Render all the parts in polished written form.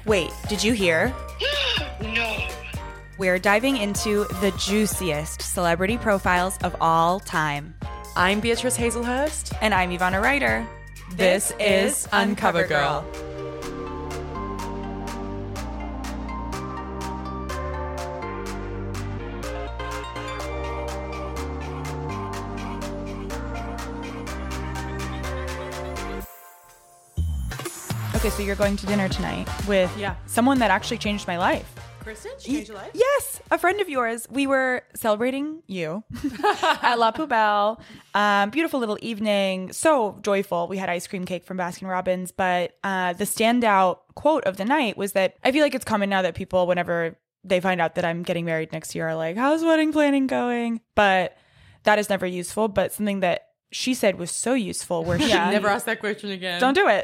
Wait, did you hear? No. We're diving into the juiciest celebrity profiles of all time. I'm Beatrice Hazelhurst. And I'm Ivana Ryder. This is Uncover Girl. Okay, so you're going to dinner tonight with someone that actually changed my life. Kristen, she changed your life? Yes, a friend of yours. We were celebrating you at La Poubelle. Beautiful little evening. So joyful. We had ice cream cake from Baskin Robbins. But the standout quote of the night was that I feel like it's common now that people, whenever they find out that I'm getting married next year, are like, how's wedding planning going? But that is never useful. But something that she said was so useful where she never ask that question again. Don't do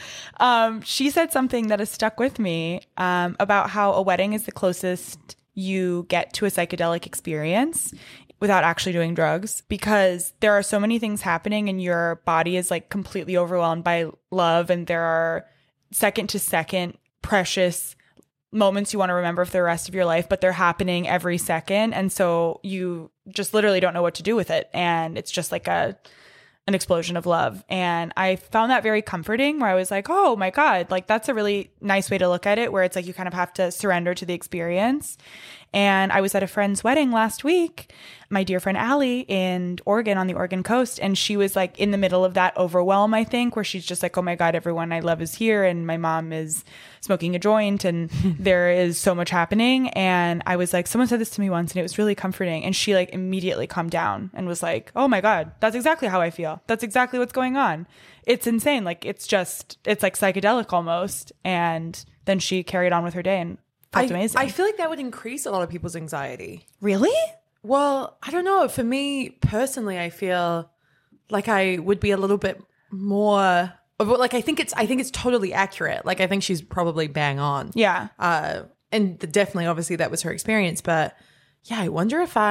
it. She said something that has stuck with me about how a wedding is the closest you get to a psychedelic experience without actually doing drugs, because there are so many things happening and your body is like completely overwhelmed by love, and there are second to second precious moments you want to remember for the rest of your life, but they're happening every second, and so you just literally don't know what to do with it, and it's just like an explosion of love. And I found that very comforting, where I was like, oh my God, like that's a really nice way to look at it, where it's like you kind of have to surrender to the experience. And I was at a friend's wedding last week, my dear friend Allie in Oregon, on the Oregon coast. And she was like in the middle of that overwhelm, I think, where she's just like, oh my God, everyone I love is here. And my mom is smoking a joint and there is so much happening. And I was like, someone said this to me once and it was really comforting. And she like immediately calmed down and was like, oh my God, that's exactly how I feel. That's exactly what's going on. It's insane. Like, it's like psychedelic almost. And then she carried on with her day and felt amazing. I feel like that would increase a lot of people's anxiety. Really? Well, I don't know. For me personally, I feel like I would be a little bit more. Like, I think it's totally accurate. Like, I think she's probably bang on. Yeah. And definitely, obviously, that was her experience. But yeah, I wonder if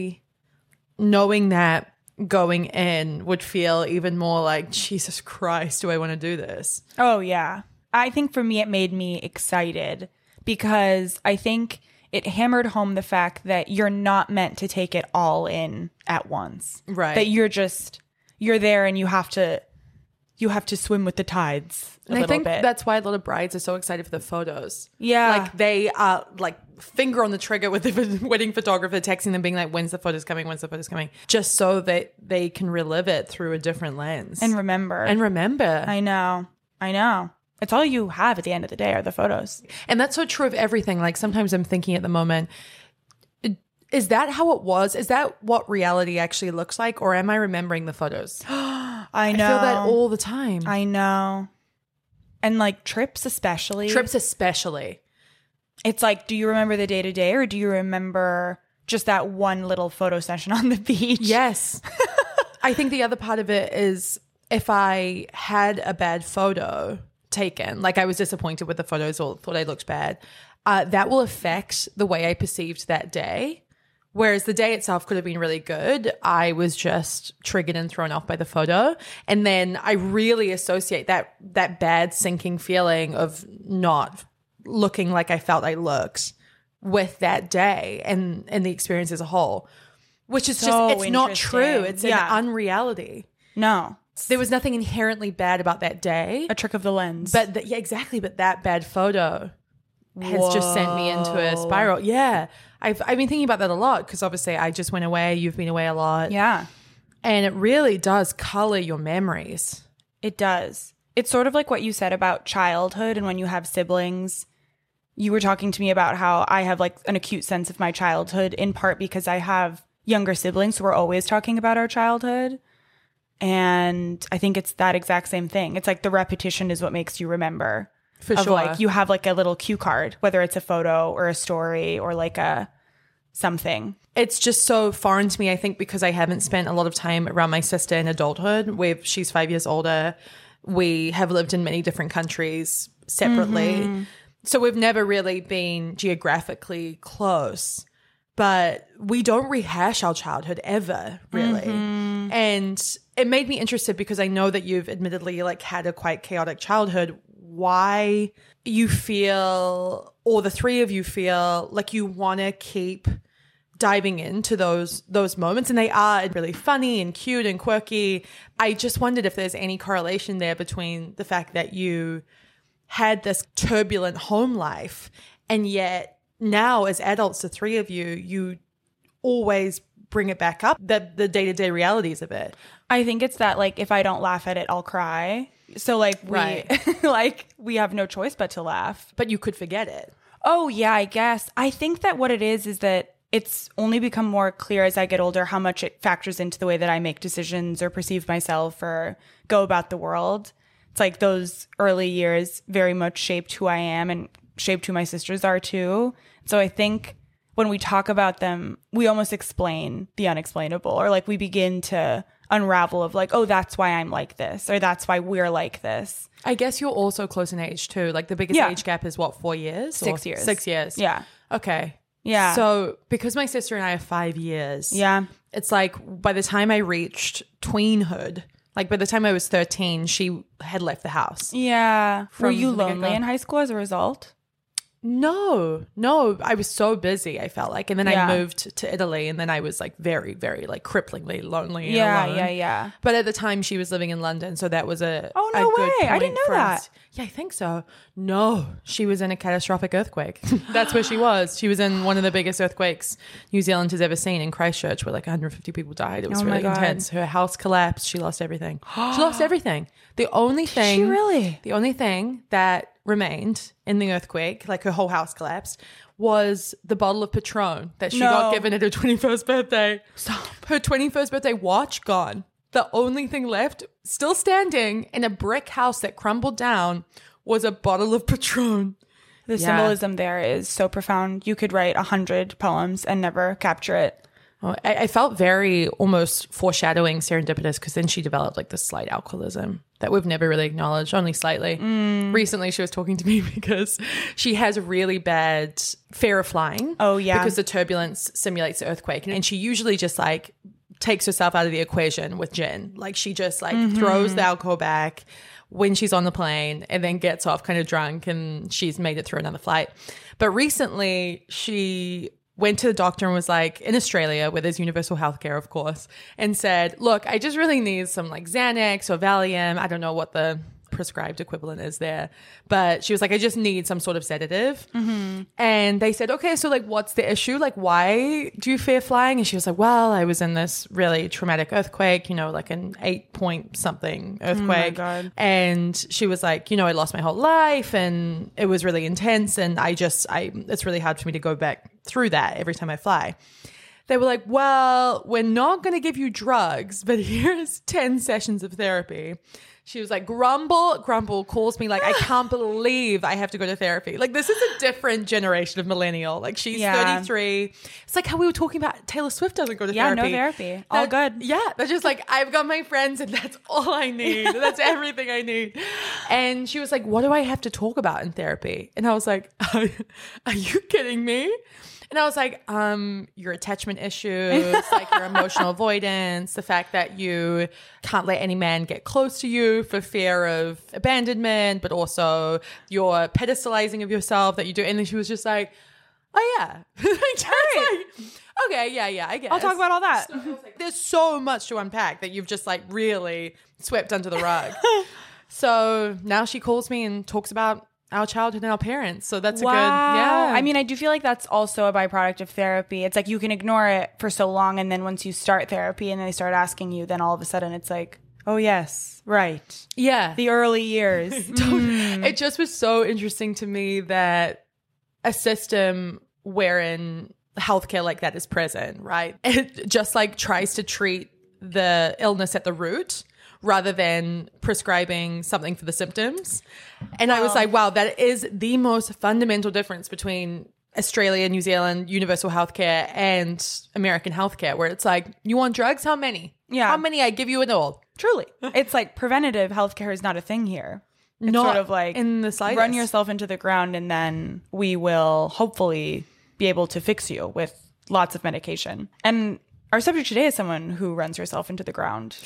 knowing that going in would feel even more like, Jesus Christ, do I want to do this? Oh, yeah. I think for me, it made me excited because I think it hammered home the fact that you're not meant to take it all in at once. Right. That you're there and you have to swim with the tides a little bit. That's why a lot of brides are so excited for the photos. Yeah. Like, they are like finger on the trigger with the wedding photographer, texting them being like, when's the photos coming? Just so that they can relive it through a different lens. And remember. I know. It's all you have at the end of the day are the photos. And that's so true of everything. Like, sometimes I'm thinking at the moment, is that how it was? Is that what reality actually looks like? Or am I remembering the photos? I know. I feel that all the time. I know. And like trips especially. It's like, do you remember the day to day or do you remember just that one little photo session on the beach? Yes. I think the other part of it is if I had a bad photo taken, like I was disappointed with the photos or thought I looked bad, that will affect the way I perceived that day. Whereas the day itself could have been really good. I was just triggered and thrown off by the photo. And then I really associate that bad sinking feeling of not looking like I felt I looked with that day and the experience as a whole, which is so it's not true. It's an unreality. No. There was nothing inherently bad about that day. A trick of the lens. But yeah, exactly. But that bad photo has just sent me into a spiral. Yeah. I've been thinking about that a lot because obviously I just went away. You've been away a lot. Yeah. And it really does color your memories. It does. It's sort of like what you said about childhood and when you have siblings. You were talking to me about how I have like an acute sense of my childhood in part because I have younger siblings, so we're always talking about our childhood. And I think it's that exact same thing. It's like the repetition is what makes you remember. For sure. Like you have like a little cue card, whether it's a photo or a story or like a something. It's just so foreign to me, I think, because I haven't spent a lot of time around my sister in adulthood. She's 5 years older. We have lived in many different countries separately. Mm-hmm. So we've never really been geographically close. But we don't rehash our childhood ever, really. Mm-hmm. And it made me interested because I know that you've admittedly like had a quite chaotic childhood. Why you feel, or the three of you feel like you want to keep diving into those moments, and they are really funny and cute and quirky. I just wondered if there's any correlation there between the fact that you had this turbulent home life, and yet now as adults, the three of you always bring it back up, the day-to-day realities of it. I think it's that, like, if I don't laugh at it, I'll cry. So, like, we have no choice but to laugh. But you could forget it. Oh, yeah, I guess. I think that what it is that it's only become more clear as I get older how much it factors into the way that I make decisions or perceive myself or go about the world. It's like those early years very much shaped who I am and shaped who my sisters are too. So I think when we talk about them, we almost explain the unexplainable, or like we begin to unravel of like, oh, that's why I'm like this, or that's why we're like this. I guess you're also close in age too. Like the biggest age gap is what, 4 years? 6 years. 6 years. Yeah. Okay. Yeah. So because my sister and I are 5 years. Yeah. It's like by the time I reached tweenhood, like by the time I was 13, she had left the house. Yeah. Were you the get-go. lonely in high school as a result? No, I was so busy, I felt like. And then I moved to Italy, and then I was like very, very like cripplingly lonely and alone. Yeah. But at the time she was living in London, so that was a Oh, no good way. I point didn't know for that. us. Yeah, I think so. No, she was in a catastrophic earthquake. That's where she was. She was in one of the biggest earthquakes New Zealand has ever seen in Christchurch, where like 150 people died. It was Oh my really God. intense. Her house collapsed. She lost everything. She lost everything. The only thing she really? The only thing that remained in the earthquake, like her whole house collapsed, was the bottle of Patron that she got given at her 21st birthday. Stop. Her 21st birthday watch gone. The only thing left, still standing in a brick house that crumbled down, was a bottle of Patron. The symbolism there is so profound. You could write 100 poems and never capture it. Oh, I felt very almost foreshadowing serendipitous, because then she developed like this slight alcoholism that we've never really acknowledged, only slightly. Recently she was talking to me because she has a really bad fear of flying. Oh, yeah. Because the turbulence simulates the earthquake. And she usually just like takes herself out of the equation with gin. Like she just like throws the alcohol back when she's on the plane and then gets off kind of drunk, and she's made it through another flight. But recently she went to the doctor and was like, in Australia, where there's universal healthcare, of course, and said, look, I just really need some like Xanax or Valium. I don't know what the prescribed equivalent is there. But she was like, I just need some sort of sedative. And they said, okay, so like, what's the issue? Like, why do you fear flying? And she was like, well, I was in this really traumatic earthquake, you know, like an 8-point something earthquake. God. And she was like, you know, I lost my whole life and it was really intense. And it's really hard for me to go back through that every time I fly. They were like, well, we're not going to give you drugs, but here's 10 sessions of therapy. She was like, Grumble calls me like, I can't believe I have to go to therapy. Like, this is a different generation of millennial. Like, she's 33. It's like how we were talking about Taylor Swift doesn't go to therapy. Yeah, no therapy. All good. Yeah, they're just like, I've got my friends and that's all I need. That's everything I need. And she was like, what do I have to talk about in therapy? And I was like, are you kidding me? And I was like, your attachment issues, like your emotional avoidance, the fact that you can't let any man get close to you for fear of abandonment, but also your pedestalizing of yourself that you do. And then she was just like, oh yeah. Okay, yeah, I guess. I'll talk about all that. So, like, there's so much to unpack that you've just like really swept under the rug. So now she calls me and talks about our childhood and our parents. So that's a good, yeah. I mean, I do feel like that's also a byproduct of therapy. It's like you can ignore it for so long, and then once you start therapy and they start asking you, then all of a sudden it's like, oh yes, right. Yeah. The early years. It just was so interesting to me that a system wherein healthcare like that is present, right? It just like tries to treat the illness at the root rather than prescribing something for the symptoms. And I was like, wow, that is the most fundamental difference between Australia, New Zealand, universal healthcare and American healthcare, where it's like, you want drugs? How many? Yeah. How many? I give you it all. Truly. It's like preventative healthcare is not a thing here. It's Not sort of like in the slightest. run yourself into the ground and then we will hopefully be able to fix you with lots of medication. And our subject today is someone who runs herself into the ground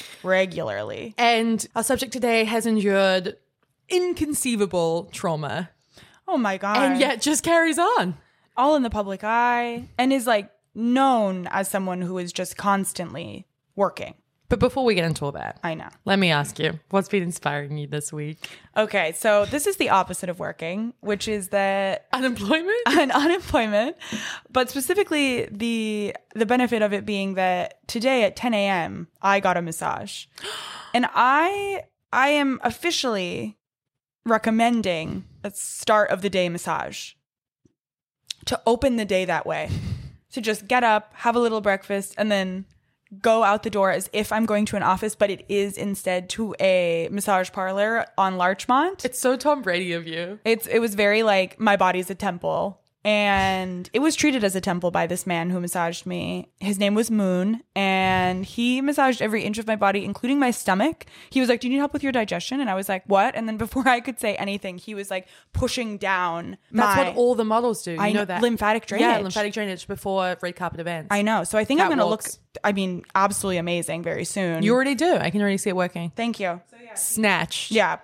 regularly. And our subject today has endured inconceivable trauma. Oh my God. And yet just carries on. All in the public eye, and is like known as someone who is just constantly working. But before we get into all that, I know. let me ask you, what's been inspiring you this week? Okay, so this is the opposite of working, which is that Unemployment? an unemployment, but specifically the benefit of it being that today at 10 a.m. I got a massage. And I am officially recommending a start of the day massage to open the day that way. To just get up, have a little breakfast, and then go out the door as if I'm going to an office, but it is instead to a massage parlor on Larchmont. It's so Tom Brady of you. It was very like my body's a temple. And it was treated as a temple by this man who massaged me. His name was Moon, and he massaged every inch of my body, including my stomach. He was like, "Do you need help with your digestion?" And I was like, "What?" And then before I could say anything, he was like pushing down That's what all the models do. You know that. Lymphatic drainage. Yeah, lymphatic drainage before red carpet events. I know. So I think I'm going to look, Catwalks. Absolutely amazing very soon. You already do. I can already see it working. Thank you. Snatched. Yeah.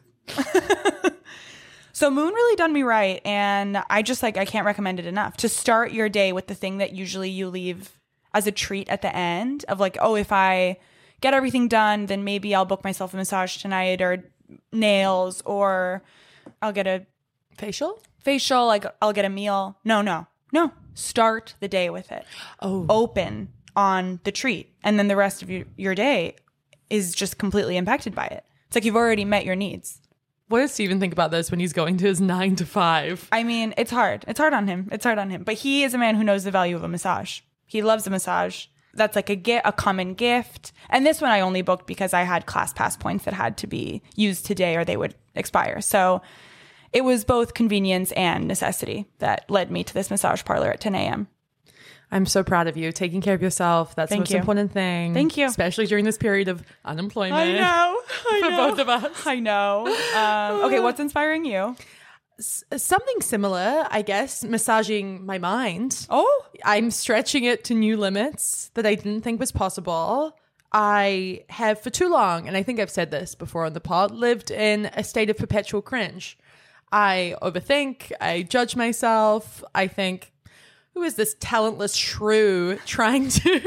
So Moon really done me right, and I can't recommend it enough. To start your day with the thing that usually you leave as a treat at the end of like, oh, if I get everything done, then maybe I'll book myself a massage tonight, or nails, or I'll get a Facial? like I'll get a meal. No. Start the day with it. Oh. Open on the treat, and then the rest of your day is just completely impacted by it. It's like you've already met your needs. What does Steven think about this when he's going to his 9 to 5? I mean, it's hard. It's hard on him. But he is a man who knows the value of a massage. He loves a massage. That's like a common gift. And this one I only booked because I had class pass points that had to be used today or they would expire. So it was both convenience and necessity that led me to this massage parlor at 10 a.m. I'm so proud of you. Taking care of yourself. That's the most important thing. Thank you. Especially during this period of unemployment. I know. For both of us. I know. Okay, what's inspiring you? Something similar, I guess, massaging my mind. Oh. I'm stretching it to new limits that I didn't think was possible. I have for too long, and I think I've said this before on the pod, lived in a state of perpetual cringe. I overthink. I judge myself. I think, who is this talentless shrew attempting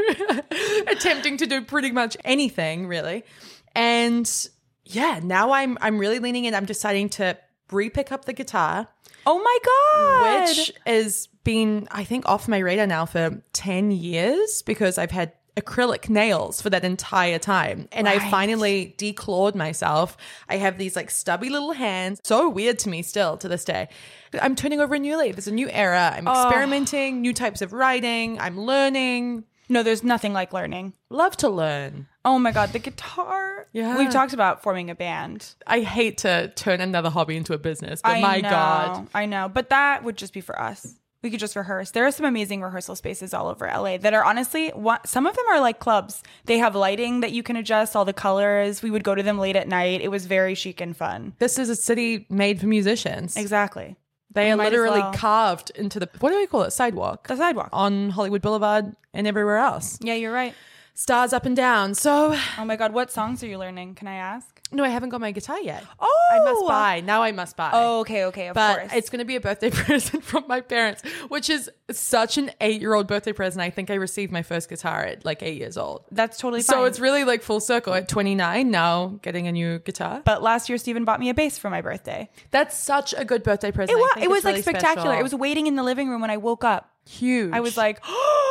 to do pretty much anything, really? And yeah, now I'm really leaning in. I'm deciding to re-pick up the guitar. Oh my God. Which has been, I think, off my radar now for 10 years because I've had acrylic nails for that entire time. And I finally declawed myself. I have these like stubby little hands. So weird to me still to this day. I'm turning over a new leaf. There's a new era. I'm experimenting, new types of writing. I'm learning. No, there's nothing like learning. Love to learn. Oh my God, the guitar. Yeah. We've talked about forming a band. I hate to turn another hobby into a business, but my God. I know. But that would just be for us. We could just rehearse. There are some amazing rehearsal spaces all over LA that are honestly, some of them are like clubs. They have lighting that you can adjust, all the colors. We would go to them late at night. It was very chic and fun. This is a city made for musicians. Exactly. They are literally carved into the, what do we call it? Sidewalk. The sidewalk. On Hollywood Boulevard and everywhere else. Yeah, you're right. Stars up and down. So, oh my God, what songs are you learning? Can I ask? No, I haven't got my guitar yet. Oh, I must buy. Now I must buy. Oh, okay, of course. But it's going to be a birthday present from my parents, which is such an 8-year-old birthday present. I think I received my first guitar at like 8 years old. That's totally fine. So it's really like full circle at 29 now, getting a new guitar. But last year, Steven bought me a bass for my birthday. That's such a good birthday present. It was really like spectacular. special. It was waiting in the living room when I woke up. Huge. I was like,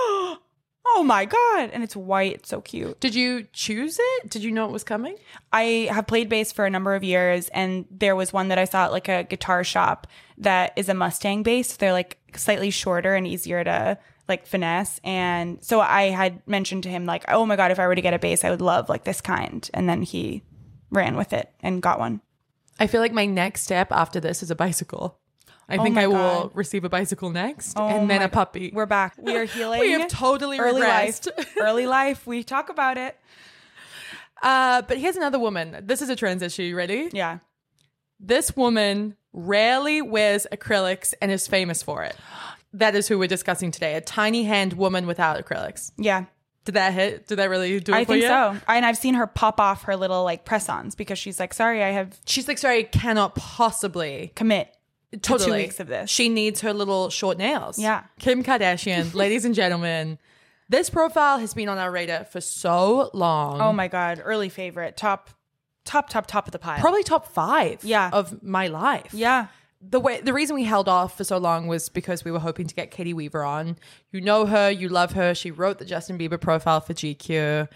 oh my God. And it's white. It's so cute. Did you choose it? Did you know it was coming? I have played bass for a number of years, and there was one that I saw at like a guitar shop that is a Mustang bass. They're like slightly shorter and easier to like finesse. And so I had mentioned to him like, oh my God, if I were to get a bass, I would love like this kind. And then he ran with it and got one. I feel like my next step after this is a bicycle. I think I will receive a bicycle next and then a puppy. We're back. We are healing. We have totally regressed. Early life. We talk about it. But here's another woman. This is a transition. You ready? Yeah. This woman rarely wears acrylics and is famous for it. That is who we're discussing today. A tiny hand woman without acrylics. Yeah. Did that hit? Did that really do it I for you? think so. And I've seen her pop off her little like press-ons because she's like, sorry, She's like, sorry, I cannot possibly commit. Totally. 2 weeks of this. She needs her little short nails. Yeah. Kim Kardashian, ladies and gentlemen, this profile has been on our radar for so long. Oh my God. Early favorite. Top of the pile. Probably top 5 Yeah. of my life. Yeah. The reason we held off for so long was because we were hoping to get Katie Weaver on. You know her, you love her. She wrote the Justin Bieber profile for GQ,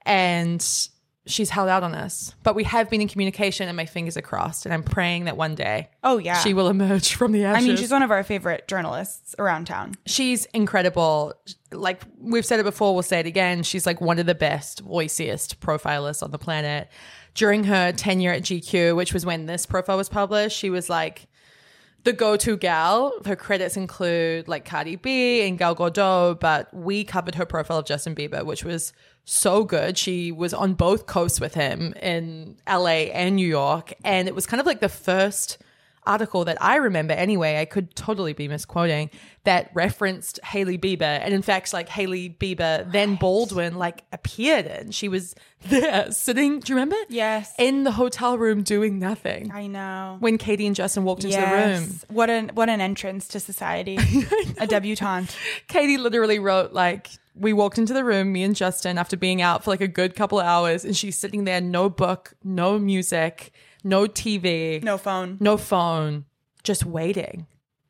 and she's held out on us. But we have been in communication, and my fingers are crossed, and I'm praying that one day Oh, yeah. she will emerge from the ashes. I mean, she's one of our favorite journalists around town. She's incredible. Like we've said it before, we'll say it again. She's like one of the best, voiciest profilers on the planet. During her tenure at GQ, which was when this profile was published, she was like the go-to gal. Her credits include like Cardi B and Gal Gadot, but we covered her profile of Justin Bieber, which was so good. She was on both coasts with him in LA and New York, and it was kind of like the first article that I remember anyway, I could totally be misquoting, that referenced Hailey Bieber. And in fact, like Hailey Bieber, then Baldwin, like appeared in. She was there sitting, do you remember? Yes. In the hotel room doing nothing. I know. When Katie and Justin walked into the room. What an entrance to society. A debutante. Katie literally wrote like, we walked into the room, me and Justin, after being out for like a good couple of hours, and she's sitting there, no book, no music, no TV, No phone. just waiting.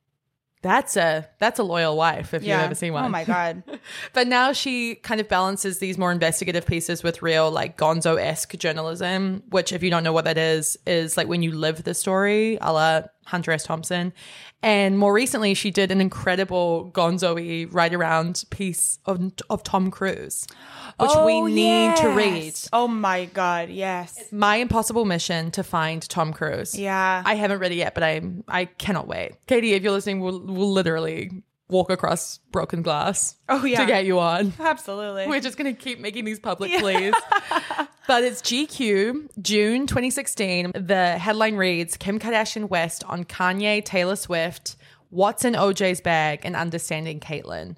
That's a loyal wife if you've ever seen one. Oh my God. But now she kind of balances these more investigative pieces with real like gonzo-esque journalism, which if you don't know what that is like when you live the story, a la Hunter S. Thompson. And more recently, she did an incredible gonzo-y write-around piece of Tom Cruise, which we need to read. Oh my God, yes. My impossible mission to find Tom Cruise. Yeah. I haven't read it yet, but I cannot wait. Katie, if you're listening, we'll literally walk across broken glass Oh, yeah. to get you on. Absolutely. We're just going to keep making these public pleas. But it's GQ, June 2016. The headline reads, Kim Kardashian West on Kanye, Taylor Swift, What's in OJ's Bag, and Understanding Caitlyn.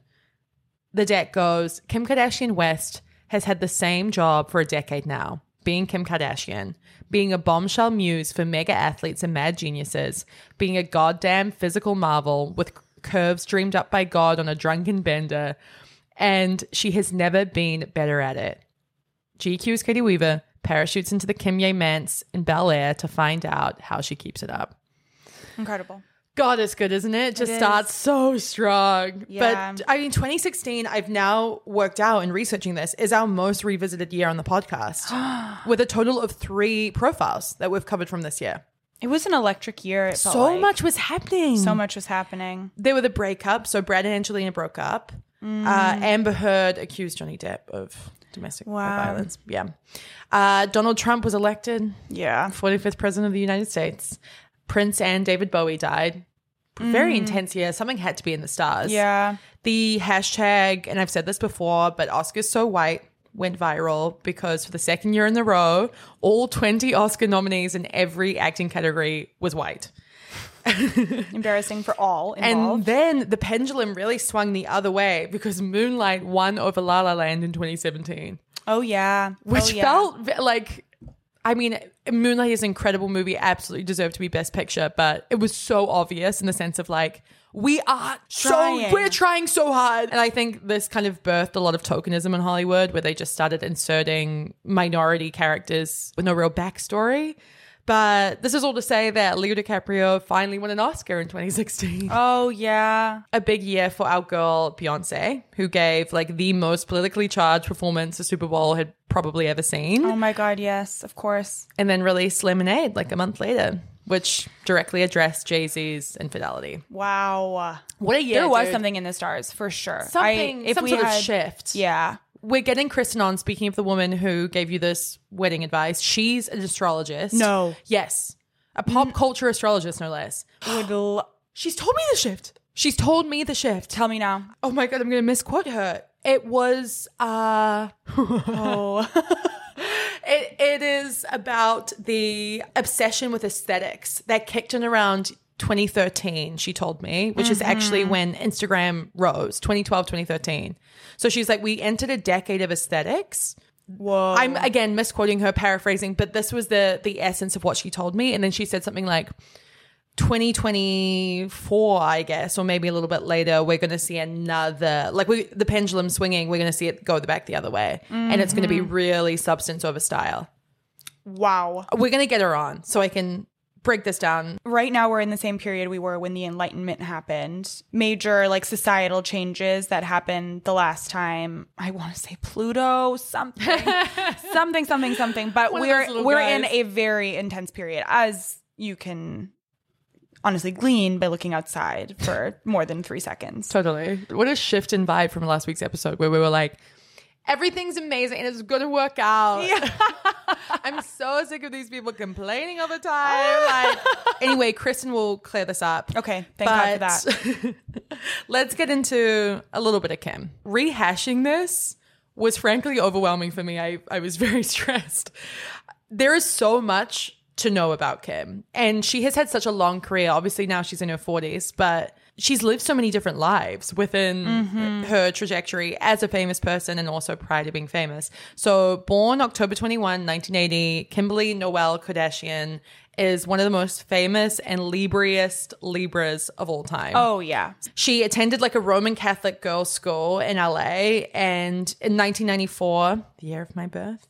The deck goes, Kim Kardashian West has had the same job for a decade now, being Kim Kardashian, being a bombshell muse for mega athletes and mad geniuses, being a goddamn physical marvel with curves dreamed up by God on a drunken bender, and she has never been better at it. GQ's Katie Weaver parachutes into the Kim Ye manse in Bel Air to find out how she keeps it up. Incredible. God, it's good, isn't it? Just It starts so strong. Yeah. But I mean, 2016, I've now worked out in researching this, is our most revisited year on the podcast with a total of 3 profiles that we've covered from this year. It was an electric year. It felt So like. much was happening. So much was happening. There were the breakups. So Brad and Angelina broke up. Amber Heard accused Johnny Depp of domestic violence. Yeah. Donald Trump was elected. Yeah. 45th president of the United States. Prince and David Bowie died. Very intense year. Something had to be in the stars. Yeah. The hashtag, and I've said this before, but Oscars So White went viral because for the second year in a row, all 20 Oscar nominees in every acting category was white. Embarrassing for all involved. And then the pendulum really swung the other way because Moonlight won over La La Land in 2017. Oh, yeah. Which felt like, I mean, Moonlight is an incredible movie, absolutely deserved to be Best Picture, but it was so obvious in the sense of like, we're trying so hard. And I think this kind of birthed a lot of tokenism in Hollywood where they just started inserting minority characters with no real backstory. But this is all to say that Leo DiCaprio finally won an Oscar in 2016. Oh, yeah. A big year for our girl Beyonce, who gave like the most politically charged performance the Super Bowl had probably ever seen. Oh, my God. Yes, of course. And then released Lemonade like a month later, which directly addressed Jay-Z's infidelity. Wow. What a year, There was dude. something in the stars for sure. Some sort of shift. Yeah. We're getting Kristen on. Speaking of the woman who gave you this wedding advice, she's an astrologist. No. Yes. A pop culture astrologist, no less. She's told me the shift. She's told me the shift. Tell me now. Oh my God, I'm going to misquote her. It was, Oh. it is about the obsession with aesthetics that kicked in around 2013, she told me, which is actually when Instagram rose, 2012, 2013. So she's like, we entered a decade of aesthetics. Whoa. I'm, again, misquoting her, paraphrasing, but this was the essence of what she told me. And then she said something like, 2024, I guess, or maybe a little bit later, we're going to see another, like the pendulum swinging, we're going to see it go back the other way. And it's going to be really substance over style. Wow. We're going to get her on so I can break this down. Right now we're in the same period we were when the Enlightenment happened. Major like societal changes that happened the last time. I want to say Pluto, something. But we're in a very intense period, as you can honestly glean by looking outside for more than 3 seconds. Totally. What a shift in vibe from last week's episode where we were like, everything's amazing and it's going to work out. Yeah. I'm so sick of these people complaining all the time. Like, anyway, Kristen will clear this up. Okay. Thank God for that. Let's get into a little bit of Kim. Rehashing this was frankly overwhelming for me. I was very stressed. There is so much to know about Kim. And she has had such a long career. Obviously now she's in her 40s, but she's lived so many different lives within her trajectory as a famous person and also prior to being famous. So born October 21, 1980, Kimberly Noel Kardashian is one of the most famous and Libriest Libras of all time. Oh, yeah. She attended like a Roman Catholic girls' school in LA, and in 1994, the year of my birth,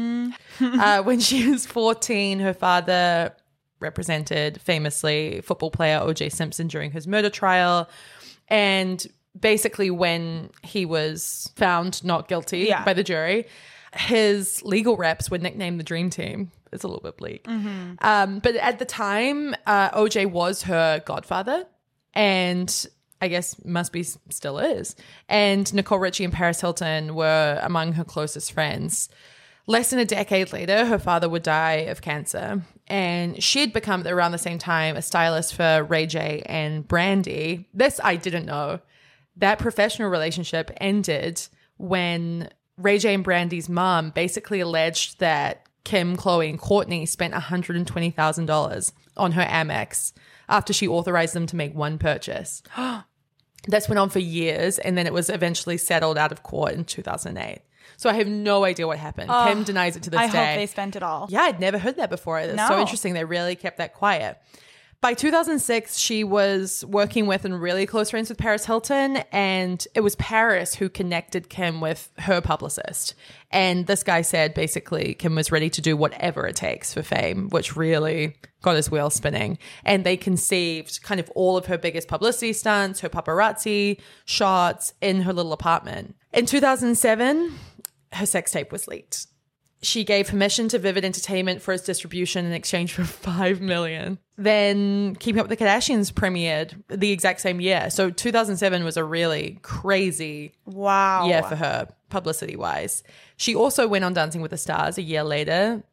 when she was 14, her father represented famously football player O.J. Simpson during his murder trial. And basically when he was found not guilty by the jury, his legal reps were nicknamed the Dream Team. It's a little bit bleak. But at the time, OJ was her godfather, and I guess still is. And Nicole Richie and Paris Hilton were among her closest friends. Less than a decade later, her father would die of cancer, and she had become, around the same time, a stylist for Ray J and Brandy. This I didn't know. That professional relationship ended when Ray J and Brandy's mom basically alleged that Kim, Khloe, and Kourtney spent $120,000 on her Amex after she authorized them to make one purchase. That's went on for years, and then it was eventually settled out of court in 2008. So I have no idea what happened. Kim denies it to this day. I hope they spent it all. Yeah, I'd never heard that before. It's so interesting. They really kept that quiet. By 2006, she was working with and really close friends with Paris Hilton, and it was Paris who connected Kim with her publicist. And this guy said basically Kim was ready to do whatever it takes for fame, which really got his wheels spinning. And they conceived kind of all of her biggest publicity stunts, her paparazzi shots in her little apartment. In 2007, her sex tape was leaked. She gave permission to Vivid Entertainment for its distribution in exchange for $5 million. Then Keeping Up with the Kardashians premiered the exact same year. So 2007 was a really crazy year for her, publicity-wise. She also went on Dancing with the Stars a year later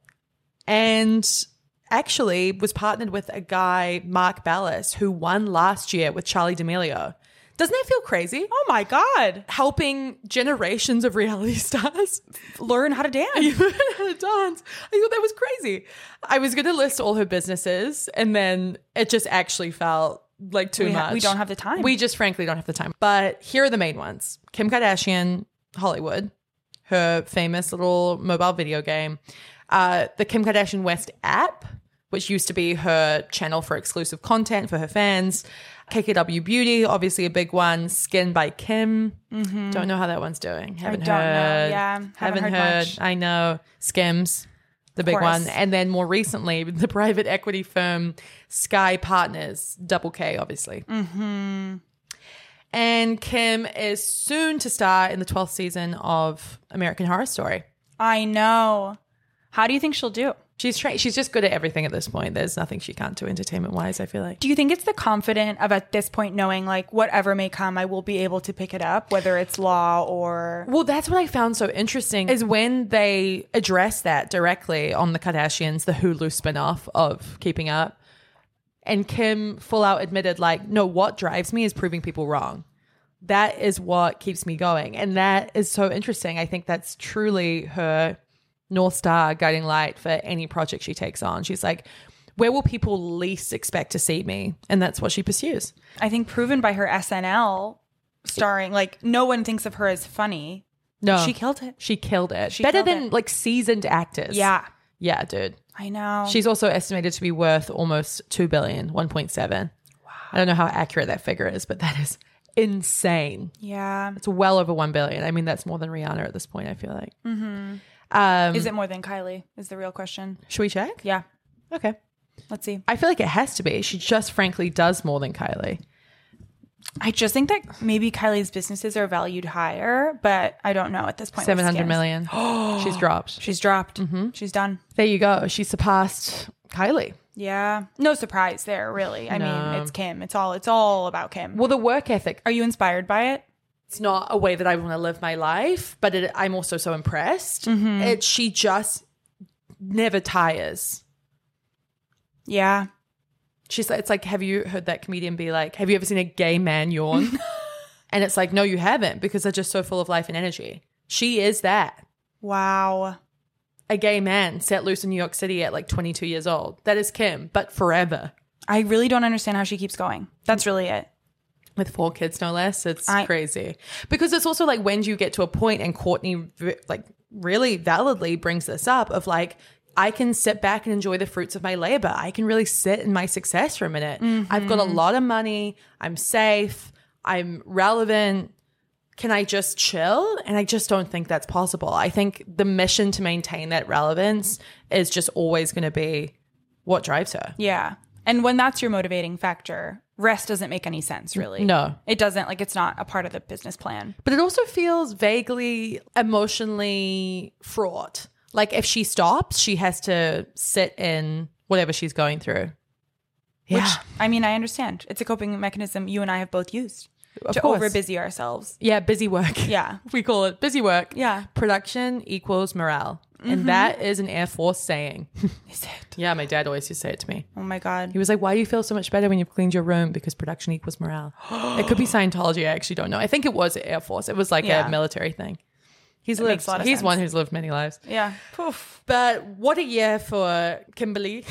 and actually was partnered with a guy, Mark Ballas, who won last year with Charli D'Amelio. Doesn't that feel crazy? Oh my God. Helping generations of reality stars learn how to dance. I thought that was crazy. I was going to list all her businesses, and then it just actually felt like too much. We don't have the time. We just frankly don't have the time. But here are the main ones. Kim Kardashian, Hollywood, her famous little mobile video game, the Kim Kardashian West app, which used to be her channel for exclusive content for her fans. KKW Beauty, obviously a big one. Skin by Kim. Don't know how that one's doing. Haven't heard. Yeah, haven't heard much. I know. Skims, the big one. And then more recently, the private equity firm Sky Partners, Double K, obviously. And Kim is soon to star in the 12th season of American Horror Story. I know. How do you think she'll do? She's just good at everything at this point. There's nothing she can't do entertainment-wise, I feel like. Do you think it's the confident of at this point knowing like whatever may come, I will be able to pick it up, whether it's law or... Well, that's what I found so interesting is when they address that directly on the Kardashians, the Hulu spinoff of Keeping Up. And Kim full out admitted like, no, what drives me is proving people wrong. That is what keeps me going. And that is so interesting. I think that's truly her North Star guiding light for any project she takes on. She's like, where will people least expect to see me? And that's what she pursues. I think proven by her SNL starring, like no one thinks of her as funny. No. She killed it. She killed it. Better than like seasoned actors. Yeah. Yeah, dude. I know. She's also estimated to be worth almost 2 billion, 1.7. Wow. I don't know how accurate that figure is, but that is insane. Yeah. It's well over 1 billion. I mean, that's more than Rihanna at this point, I feel like. Is it more than Kylie is the real question. Should we check? Yeah. Okay. Let's see. I feel like it has to be. She just frankly does more than Kylie. I just think that maybe Kylie's businesses are valued higher, but I don't know at this point. 700 million. She's dropped. She's dropped. She's done. There you go. She surpassed Kylie. Yeah. No surprise there, really. I mean, it's Kim. It's all about Kim. Well, the work ethic. Are you inspired by it? It's not a way that I want to live my life, but I'm also so impressed. She just never tires. Yeah. It's like, have you heard that comedian be like, have you ever seen a gay man yawn? And it's like, no, you haven't, because they're just so full of life and energy. She is that. Wow. A gay man set loose in New York City at like 22 years old. That is Kim, but forever. I really don't understand how she keeps going. That's really it. With 4 kids, no less. It's crazy. Because it's also like, when do you get to a point, and Courtney like really validly brings this up, of like, I can sit back and enjoy the fruits of my labor. I can really sit in my success for a minute. I've got a lot of money. I'm safe. I'm relevant. Can I just chill? And I just don't think that's possible. I think the mission to maintain that relevance is just always going to be what drives her. Yeah. And when that's your motivating factor, rest doesn't make any sense, really. No. It doesn't. Like, it's not a part of the business plan. But it also feels vaguely emotionally fraught. Like, if she stops, she has to sit in whatever she's going through. Yeah. Which, I mean, I understand. It's a coping mechanism you and I have both used to course. over-busy ourselves. Yeah, busy work. Yeah. We call it busy work. Yeah. Production equals morale. And that is an Air Force saying. Is it? Yeah, my dad always used to say it to me. Oh, my God. He was like, why do you feel so much better when you've cleaned your room? Because production equals morale. It could be Scientology. I actually don't know. I think it was Air Force. It was like a military thing. He's makes a lot of he's sense. one who's lived many lives. Yeah. Poof. But what a year for Kimberly.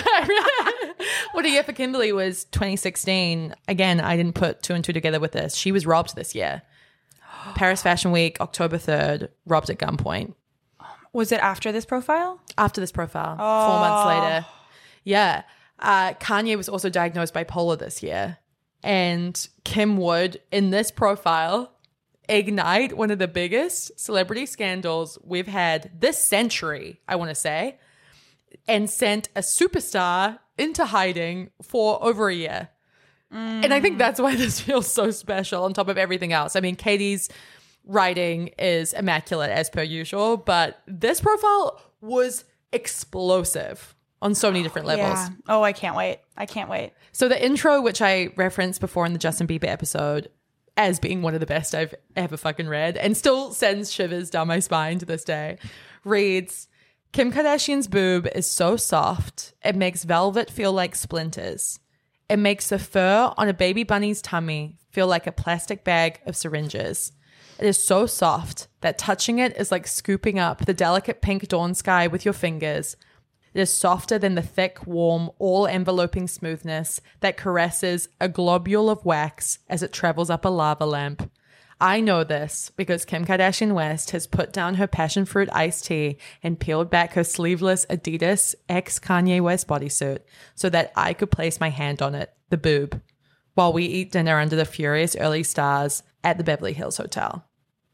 What a year for Kimberly was 2016. Again, I didn't put 2 and 2 together with this. She was robbed this year. Paris Fashion Week, October 3rd, robbed at gunpoint. Was it after this profile? After this profile, 4 months later. Yeah. Kanye was also diagnosed bipolar this year. And Kim would, in this profile, ignite one of the biggest celebrity scandals we've had this century, I want to say, and sent a superstar into hiding for over a year. And I think that's why this feels so special on top of everything else. I mean, Katie's writing is immaculate as per usual, but this profile was explosive on so many different levels. Yeah. Oh, I can't wait. I can't wait. So the intro, which I referenced before in the Justin Bieber episode as being one of the best I've ever fucking read and still sends shivers down my spine to this day, reads, Kim Kardashian's boob is so soft, it makes velvet feel like splinters. It makes the fur on a baby bunny's tummy feel like a plastic bag of syringes. It is so soft that touching it is like scooping up the delicate pink dawn sky with your fingers. It is softer than the thick, warm, all-enveloping smoothness that caresses a globule of wax as it travels up a lava lamp. I know this because Kim Kardashian West has put down her passion fruit iced tea and peeled back her sleeveless Adidas X Kanye West bodysuit so that I could place my hand on it, the boob, while we eat dinner under the furious early stars at the Beverly Hills Hotel.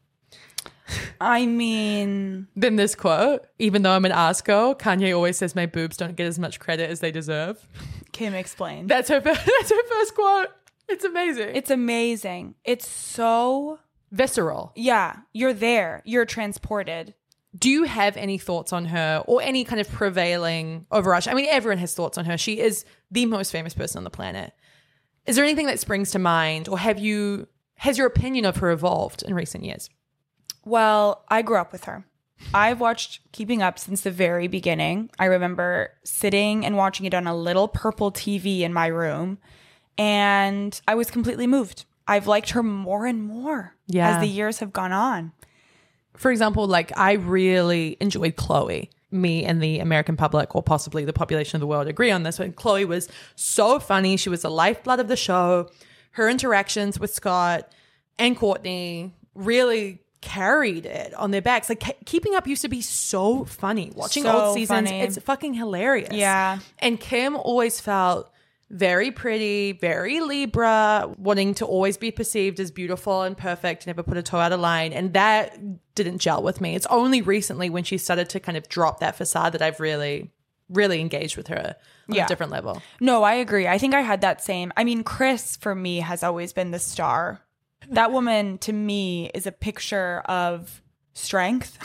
I mean, Then this quote, even though I'm an ass girl, Kanye always says my boobs don't get as much credit as they deserve. Kim explained. That's her first quote. It's amazing. It's amazing. It's so visceral. Yeah, you're there. You're transported. Do you have any thoughts on her or any kind of prevailing overrush? I mean, everyone has thoughts on her. She is the most famous person on the planet. Is there anything that springs to mind, or has your opinion of her evolved in recent years? Well, I grew up with her. I've watched Keeping Up since the very beginning. I remember sitting and watching it on a little purple TV in my room, and I was completely moved. I've liked her more and more as the years have gone on. For example, like I really enjoyed Chloe. Me and the American public, or possibly the population of the world, agree on this. But Chloe was so funny. She was the lifeblood of the show. Her interactions with Scott and Courtney really carried it on their backs. Like Keeping Up used to be so funny. Watching So old seasons, funny. it's fucking hilarious. Yeah. And Kim always felt very pretty, very Libra, wanting to always be perceived as beautiful and perfect, never put a toe out of line. And that didn't gel with me. It's only recently when she started to kind of drop that facade that I've really, really engaged with her on a different level. No, I agree. I think I had that same. I mean, Chris for me has always been the star. That woman to me is a picture of strength.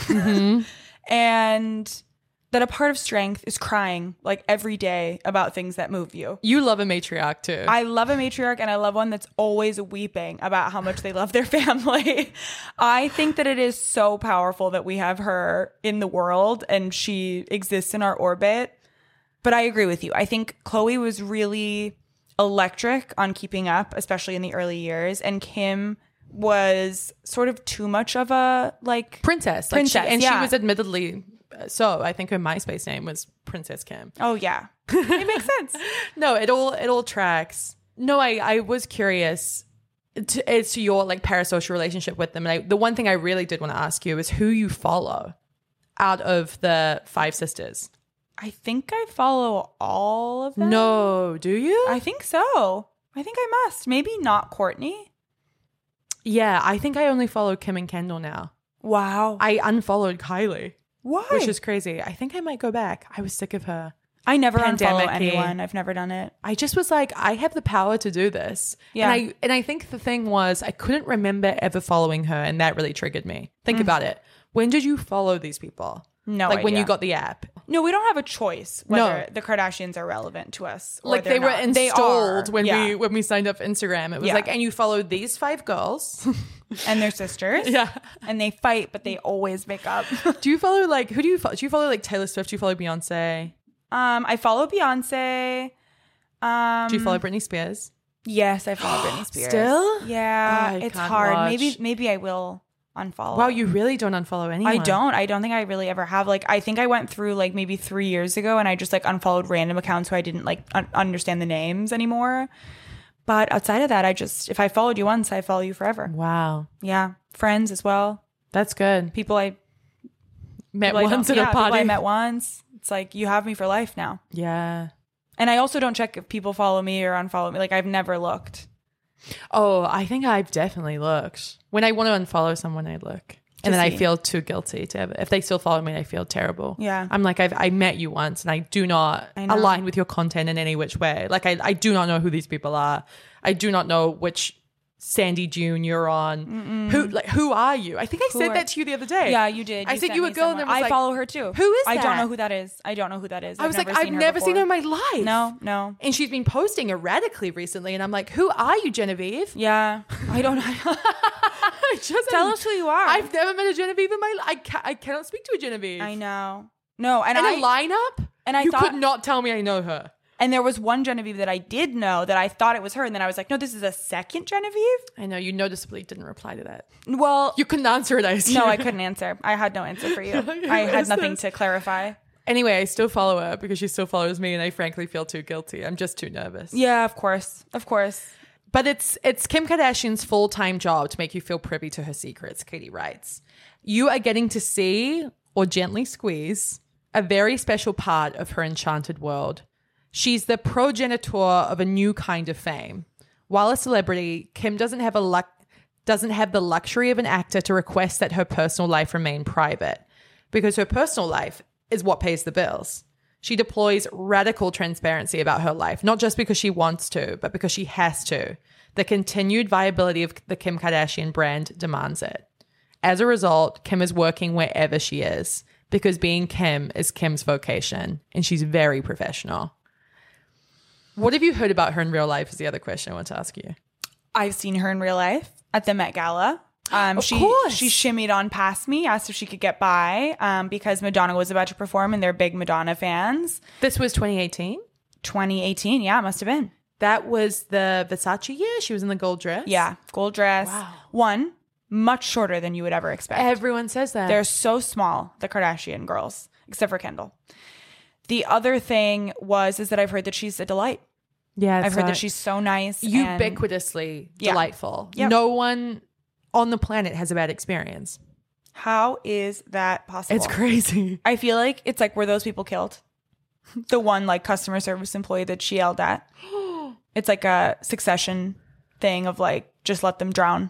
And that a part of strength is crying like every day about things that move you. You love a matriarch too. I love a matriarch, and I love one that's always weeping about how much they love their family. I think that it is so powerful that we have her in the world and she exists in our orbit. But I agree with you. I think Chloe was really electric on Keeping Up, especially in the early years. And Kim was sort of too much of a princess. Princess, She yeah. was admittedly so. I think her MySpace name was Princess Kim. Oh, yeah. It makes sense. No, it all tracks. No, I was curious as to your parasocial relationship with them. And the one thing I really did want to ask you is who you follow out of the 5 sisters. I think I follow all of them. No, do you? I think so. I think I must. Maybe not Courtney. Yeah, I think I only follow Kim and Kendall now. Wow. I unfollowed Kylie. Why? Which is crazy. I think I might go back. I was sick of her. I never unfollow Pandemic-y. anyone. I've never done it. I just was like, I have the power to do this. Yeah. And I think the thing was I couldn't remember ever following her, and that really triggered me. Think about it. When did you follow these people? No when idea. you got the app. No, we don't have a choice whether No. the Kardashians are relevant to us. Or Like they were not. They installed are. when Yeah. we signed up for Instagram. It was Yeah. like, and you followed these 5 girls. And they're sisters. Yeah. And they fight, but they always make up. Do you follow who do you follow? Do you follow Taylor Swift? Do you follow Beyonce? I follow Beyonce. Do you follow Britney Spears? Yes, I follow Britney Spears. Still? Yeah, I it's can't hard. watch. Maybe I will unfollow. Wow, you really don't unfollow anyone. I don't think I really ever have. I think I went through maybe 3 years ago, and I just unfollowed random accounts who I didn't understand the names anymore. But outside of that, if I followed you once, I follow you forever. Wow. Yeah, friends as well. That's good. People I Met people I once don't- at a people party. I met once. It's like you have me for life now. Yeah. And I also don't check if people follow me or unfollow me. I've never looked. Oh, I think I've definitely looked. When I want to unfollow someone, I look. And then I see. feel too guilty to if they still follow me, I feel terrible. Yeah. I'm like, I met you once and I do not know. align with your content in any which way. I do not know who these people are. I do not know which Sandy Dune you're on. Who are you? I think I said that to you the other day. Yeah, you did. I You sent sent you a me girl and someone. it was I like, follow her too. who is I don't that? know who that is. I don't know who that is. I was like, I've never seen her in my life. No. And she's been posting erratically recently. And I'm like, who are you, Genevieve? Yeah. I don't know. I just Tell us who you are. I've never met a Genevieve in my life. I cannot speak to a Genevieve. I know. No, and And I a lineup? and I you thought- could not tell me I know her. and there was one Genevieve that I did know that I thought it was her, and then I was like, no, this is a second Genevieve. I know, you noticeably didn't reply to that. Well, You couldn't answer it, I assume. no, I couldn't answer. I had no answer for you. I had is nothing this? to clarify. Anyway, I still follow her because she still follows me and I frankly feel too guilty. I'm just too nervous. Yeah, of course. But it's Kim Kardashian's full-time job to make you feel privy to her secrets, Katie writes. You are getting to see, or gently squeeze, a very special part of her enchanted world. She's the progenitor of a new kind of fame. While a celebrity, Kim doesn't have the luxury of an actor to request that her personal life remain private, because her personal life is what pays the bills. She deploys radical transparency about her life, not just because she wants to, but because she has to. The continued viability of the Kim Kardashian brand demands it. As a result, Kim is working wherever she is, because being Kim is Kim's vocation, and she's very professional. What have you heard about her in real life is the other question I want to ask you. I've seen her in real life at the Met Gala. Of she course. shimmied on past me, asked if she could get by because Madonna was about to perform and they're big Madonna fans. This was 2018? 2018, yeah, it must have been. That was the Versace year? She was in the gold dress? Yeah, gold dress. Wow. One, much shorter than you would ever expect. Everyone says that. They're so small, the Kardashian girls, except for Kendall. The other thing is that I've heard that she's a delight. Yeah, I've heard that she's so nice. and- ubiquitously Yeah. delightful. Yep. No one on the planet has a bad experience. How is that possible? It's crazy. I feel like it's like, were those people killed? The one like customer service employee that she yelled at. It's like a Succession thing of like, just let them drown.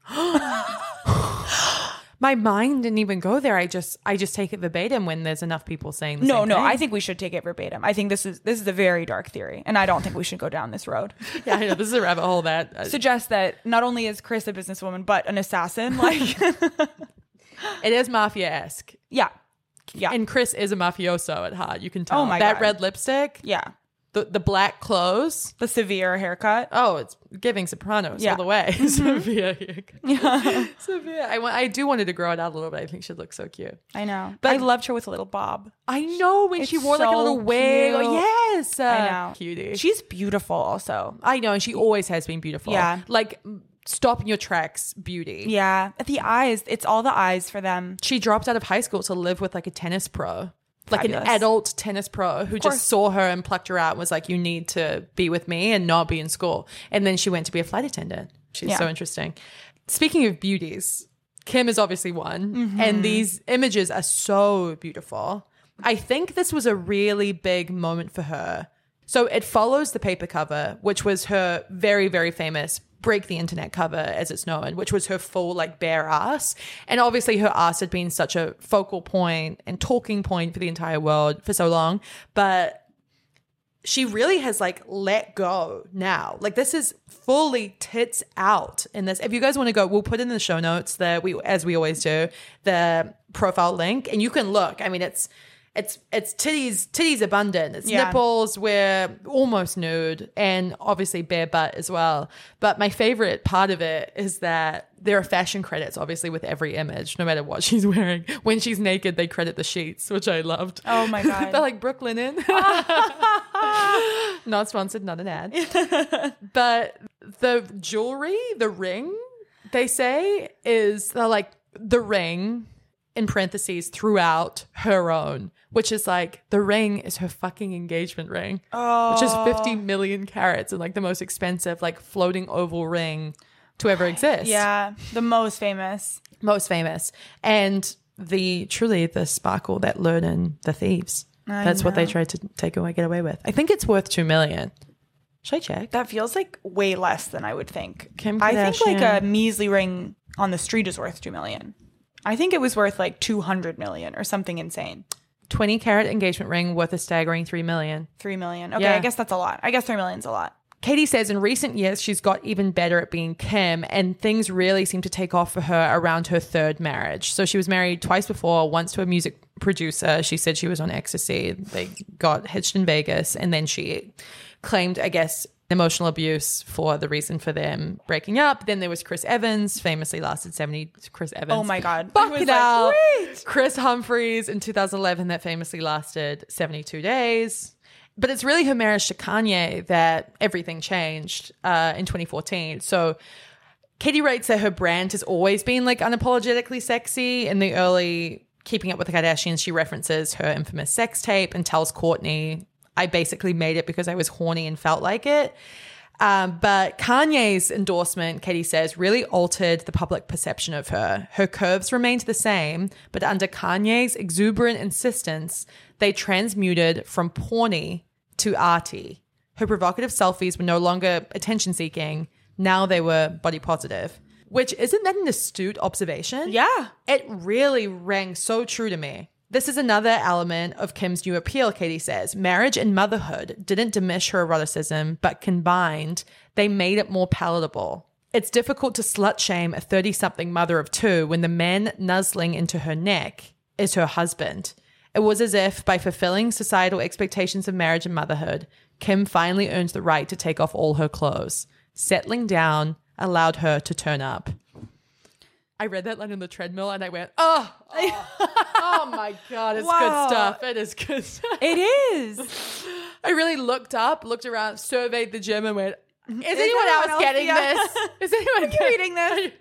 My mind didn't even go there. I just take it verbatim when there's enough people saying the same thing. I think we should take it verbatim. I think this is a very dark theory, and I don't think we should go down this road. Yeah, I know, this is a rabbit hole that suggests that not only is Chris a businesswoman but an assassin. Like it is mafia-esque. Yeah. And Chris is a mafioso at heart. You can tell. Oh my that God. red lipstick. Yeah. The black clothes. The severe haircut. Oh, it's giving Sopranos all the way. Severe haircut. Yeah. Severe. I do want her to grow it out a little bit. I think she'd look so cute. I know. But I loved her with a little bob. I know when she wore like a so little wig. cute. Oh, yes. I know. Cutie. She's beautiful also. I know. And she always has been beautiful. Yeah. Like stop in your tracks beauty. Yeah. The eyes. It's all the eyes for them. She dropped out of high school to live with like a tennis pro. Like Fabulous. an adult tennis pro who just saw her and plucked her out and was like, you need to be with me and not be in school. And then she went to be a flight attendant. She's so interesting. Speaking of beauties, Kim is obviously one. Mm-hmm. And these images are so beautiful. I think this was a really big moment for her. So it follows the paper cover, which was her very, very famous Break the Internet cover, as it's known, which was her full like bare ass. And obviously her ass had been such a focal point and talking point for the entire world for so long. But she really has like let go now. Like this is fully tits out in this. If you guys want to go, we'll put in the show notes that as we always do, the profile link, and you can look. I mean, it's titties abundant. It's nipples. We're almost nude, and obviously bare butt as well. But my favorite part of it is that there are fashion credits, obviously, with every image, no matter what she's wearing. When she's naked, they credit the sheets, which I loved. Oh my God. They're like Brooklinen. Not sponsored, not an ad. But the jewelry, the ring, they say is like the ring in parentheses throughout her own, which is like the ring is her fucking engagement ring, which is 50 million carats and like the most expensive like floating oval ring to ever exist. Yeah, the most famous. And truly the sparkle that lured in the thieves. That's what they tried to get away with. I think it's worth $2 million. Should I check? That feels like way less than I would think. Kim I think like Kardashian. a measly ring on the street is worth $2 million. I think it was worth like 200 million or something insane. 20 carat engagement ring worth a staggering $3 million. 3 million. Okay, Yeah. I guess that's a lot. I guess 3 million's a lot. Katie says in recent years, she's got even better at being Kim, and things really seem to take off for her around her third marriage. So she was married twice before, once to a music producer. She said she was on ecstasy. They got hitched in Vegas, and then she claimed, I guess, emotional abuse for the reason for them breaking up. Then there was Chris Evans, famously lasted 70. Chris Evans. Oh my God. Fuck I was it like, out. wait. Chris Humphries in 2011 that famously lasted 72 days. But it's really her marriage to Kanye that everything changed in 2014. So Katie writes that her brand has always been like unapologetically sexy. In the early Keeping Up with the Kardashians, she references her infamous sex tape and tells Kourtney, I basically made it because I was horny and felt like it. But Kanye's endorsement, Katie says, really altered the public perception of her. Her curves remained the same, but under Kanye's exuberant insistence, they transmuted from porny to arty. Her provocative selfies were no longer attention-seeking. Now they were body positive. Which, isn't that an astute observation? Yeah. It really rang so true to me. This is another element of Kim's new appeal, Katie says. Marriage and motherhood didn't diminish her eroticism, but combined, they made it more palatable. It's difficult to slut-shame a 30-something mother of two when the man nuzzling into her neck is her husband. It was as if, by fulfilling societal expectations of marriage and motherhood, Kim finally earned the right to take off all her clothes. Settling down allowed her to turn up. I read that line on the treadmill and I went, oh my God, it's Wow. good stuff. It is good stuff. It is. I really looked around, surveyed the gym and went, is anyone else getting this? Is anyone reading this?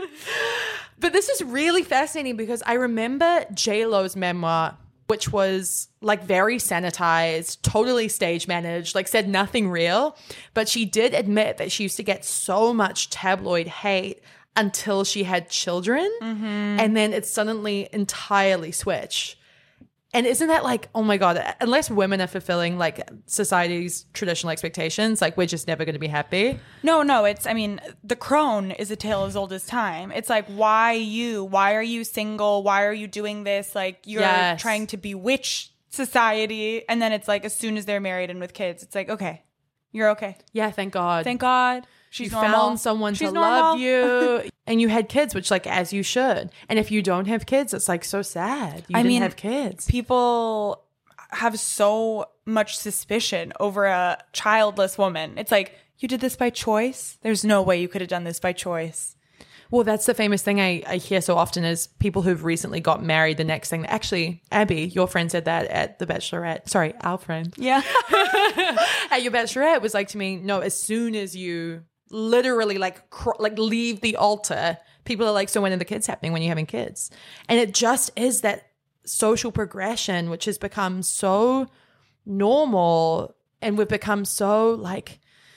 But this is really fascinating because I remember J-Lo's memoir, which was like very sanitized, totally stage managed, like said nothing real. But she did admit that she used to get so much tabloid hate until she had children. And then it suddenly entirely switched. And isn't that like, oh my God, unless women are fulfilling like society's traditional expectations, like we're just never going to be happy. No, it's, I mean, the crone is a tale as old as time. It's like, why you? Why are you single? Why are you doing this? Like, you're trying to bewitch society. And then it's like, as soon as they're married and with kids, it's like, okay, you're okay. Yeah, thank God. Thank God. She's you normal. found someone She's to normal. love you. And you had kids, which like, as you should. And if you don't have kids, it's like so sad. You didn't have kids. People have so much suspicion over a childless woman. It's like, you did this by choice? There's no way you could have done this by choice. Well, that's the famous thing I hear so often is people who've recently got married. The next thing, actually, Abby, your friend said that at the Bachelorette. Sorry, our friend. Yeah. At your Bachelorette was like to me, no, as soon as you literally like leave the altar, people are like, so when are the kids happening, when you're having kids? And it just is that social progression, which has become so normal, and we've become so like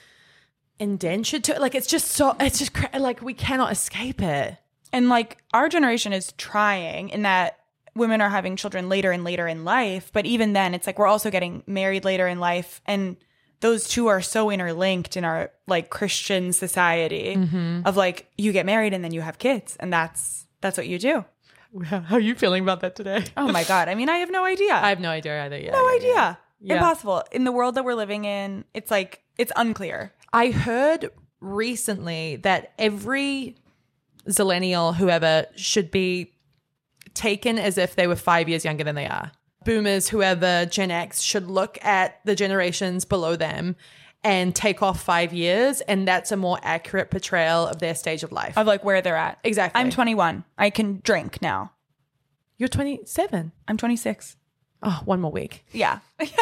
indentured to it. Like it's just like we cannot escape it. And like our generation is trying in that women are having children later and later in life. But even then, it's like we're also getting married later in life. And those two are so interlinked in our like Christian society of like you get married and then you have kids. And that's what you do. How are you feeling about that today? Oh my God. I mean, I have no idea. I have no idea either. Yeah, no idea. Yeah. Impossible. In the world that we're living in, it's like, it's unclear. I heard recently that every zillennial, whoever, should be taken as if they were 5 years younger than they are. Boomers, whoever, Gen X, should look at the generations below them and take off 5 years, and that's a more accurate portrayal of their stage of life. Of like where they're at. Exactly. I'm 21. I can drink now. You're 27. I'm 26. Oh, one more week. Yeah.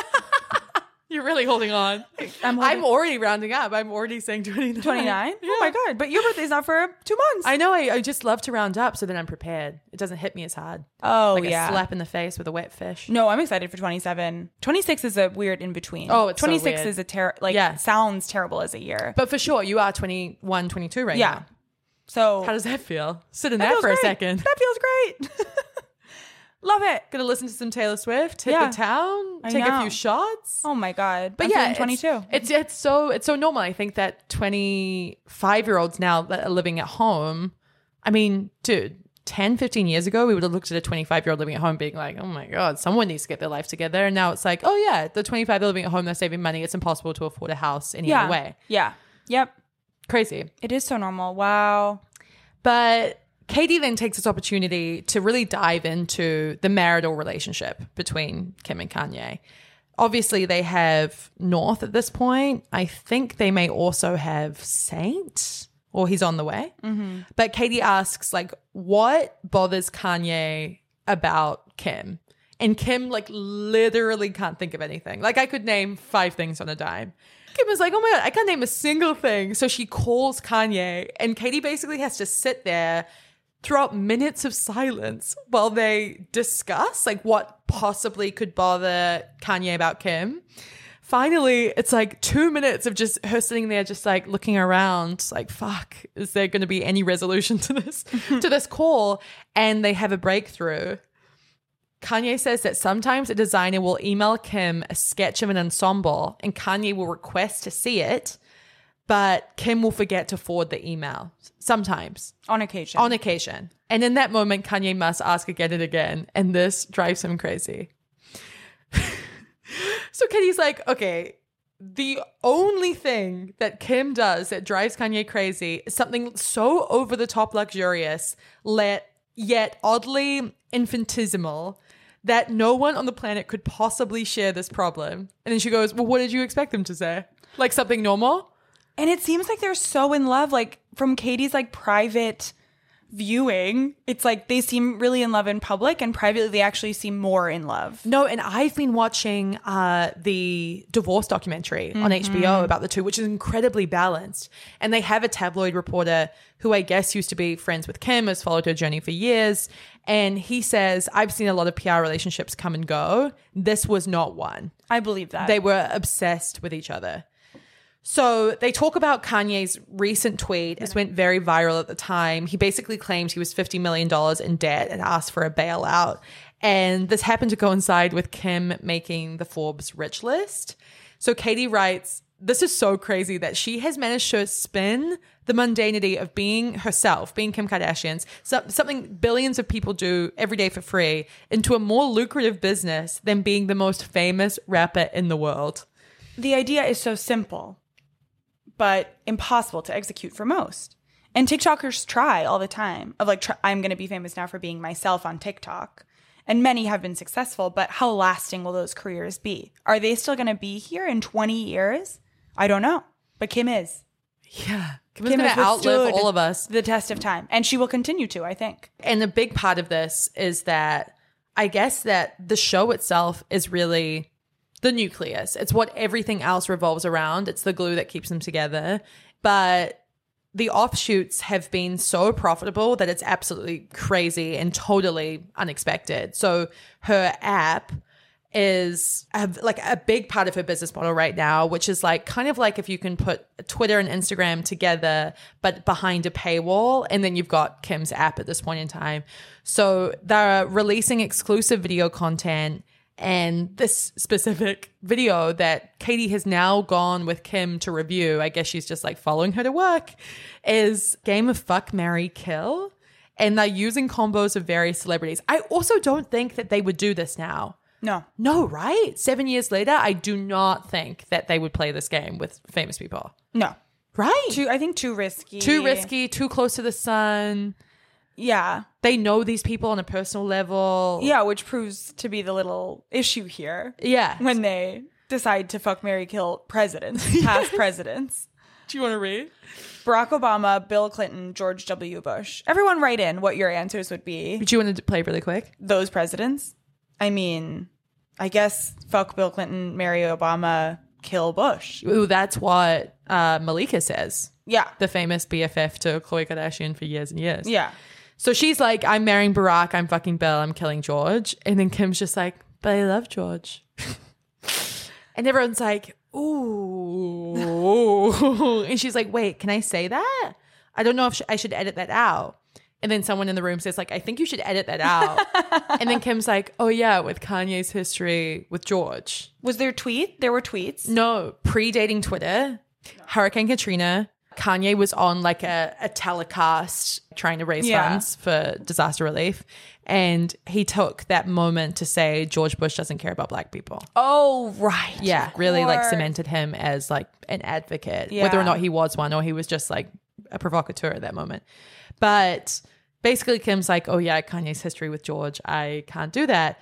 You're really holding on. I'm already rounding up. I'm already saying 29. 29? Yeah. Oh my God. But your birthday's not for 2 months. I know. I just love to round up so that I'm prepared. It doesn't hit me as hard. Oh, like yeah. a slap in the face with a wet fish. No, I'm excited for 27. 26 is a weird in between. Oh, it's 26 so weird. is sounds terrible as a year. But for sure, you are 21, 22 right now. So how does that feel? Sit in that for a second. That feels great. Love it. Gonna listen to some Taylor Swift, hit the town, take a few shots. Oh my God. But I'm 22. It's so normal. I think that 25-year-olds now that are living at home, I mean, dude, 10, 15 years ago, we would have looked at a 25-year-old living at home being like, oh my God, someone needs to get their life together. And now it's like, oh yeah, the 25 are living at home, they're saving money. It's impossible to afford a house any other way. Yeah. Yep. Crazy. It is so normal. Wow. But Katie then takes this opportunity to really dive into the marital relationship between Kim and Kanye. Obviously, they have North at this point. I think they may also have Saint, or he's on the way. Mm-hmm. But Katie asks, like, what bothers Kanye about Kim? And Kim, like, literally can't think of anything. Like, I could name 5 things on a dime. Kim was like, oh my God, I can't name a single thing. So she calls Kanye, and Katie basically has to sit there throughout minutes of silence while they discuss like what possibly could bother Kanye about Kim. Finally, it's like 2 minutes of just her sitting there just like looking around like, fuck, is there going to be any resolution to this call? And they have a breakthrough. Kanye says that sometimes a designer will email Kim a sketch of an ensemble and Kanye will request to see it, but Kim will forget to forward the email sometimes. On occasion. And in that moment, Kanye must ask again and again. And this drives him crazy. So Katie's like, okay, the only thing that Kim does that drives Kanye crazy is something so over the top luxurious, yet oddly infinitesimal, that no one on the planet could possibly share this problem. And then she goes, well, what did you expect them to say? Like something normal? And it seems like they're so in love, like from Katie's like private viewing, it's like they seem really in love in public, and privately they actually seem more in love. No, and I've been watching the divorce documentary on HBO about the two, which is incredibly balanced. And they have a tabloid reporter who I guess used to be friends with Kim, has followed her journey for years. And he says, I've seen a lot of PR relationships come and go. This was not one. I believe that. They were obsessed with each other. So they talk about Kanye's recent tweet. This went very viral at the time. He basically claimed he was $50 million in debt and asked for a bailout. And this happened to coincide with Kim making the Forbes rich list. So Katie writes, this is so crazy that she has managed to spin the mundanity of being herself, being Kim Kardashian's, something billions of people do every day for free, into a more lucrative business than being the most famous rapper in the world. The idea is so simple, but impossible to execute for most. And TikTokers try all the time of like, I'm going to be famous now for being myself on TikTok. And many have been successful, but how lasting will those careers be? Are they still going to be here in 20 years? I don't know. But Kim is. Yeah. Kim is going to outlive all of us. The test of time. And she will continue to, I think. And a big part of this is that I guess that the show itself is really the nucleus. It's what everything else revolves around. It's the glue that keeps them together. But the offshoots have been so profitable that it's absolutely crazy and totally unexpected. So her app is like a big part of her business model right now, which is like kind of like if you can put Twitter and Instagram together, but behind a paywall, and then you've got Kim's app at this point in time. So they're releasing exclusive video content. And this specific video that Katie has now gone with Kim to review, I guess she's just like following her to work, is game of Fuck, Marry, Kill. And they're using combos of various celebrities. I also don't think that they would do this now. No, right? 7 years later, I do not think that they would play this game with famous people. No. Right? I think too risky. Too risky, too close to the sun. Yeah. They know these people on a personal level. Yeah, which proves to be the little issue here. Yeah. When they decide to fuck, marry, kill presidents, past presidents. Do you want to read? Barack Obama, Bill Clinton, George W. Bush. Everyone write in what your answers would be. Do you want to play really quick? Those presidents? I mean, I guess fuck Bill Clinton, marry Obama, kill Bush. Ooh, that's what Malika says. Yeah. The famous BFF to Khloe Kardashian for years and years. Yeah. So she's like, I'm marrying Barack, I'm fucking Bill, I'm killing George. And then Kim's just like, but I love George. And everyone's like, ooh. And she's like, wait, can I say that? I don't know if I should edit that out. And then someone in the room says like, I think you should edit that out. And then Kim's like, oh yeah, with Kanye's history with George. Was there a tweet? There were tweets. No, predating Twitter, Hurricane Katrina. Kanye was on like a telecast trying to raise funds for disaster relief. And he took that moment to say George Bush doesn't care about black people. Oh, right. Yeah, really like cemented him as like an advocate, whether or not he was one or he was just like a provocateur at that moment. But basically Kim's like, oh yeah, Kanye's history with George, I can't do that.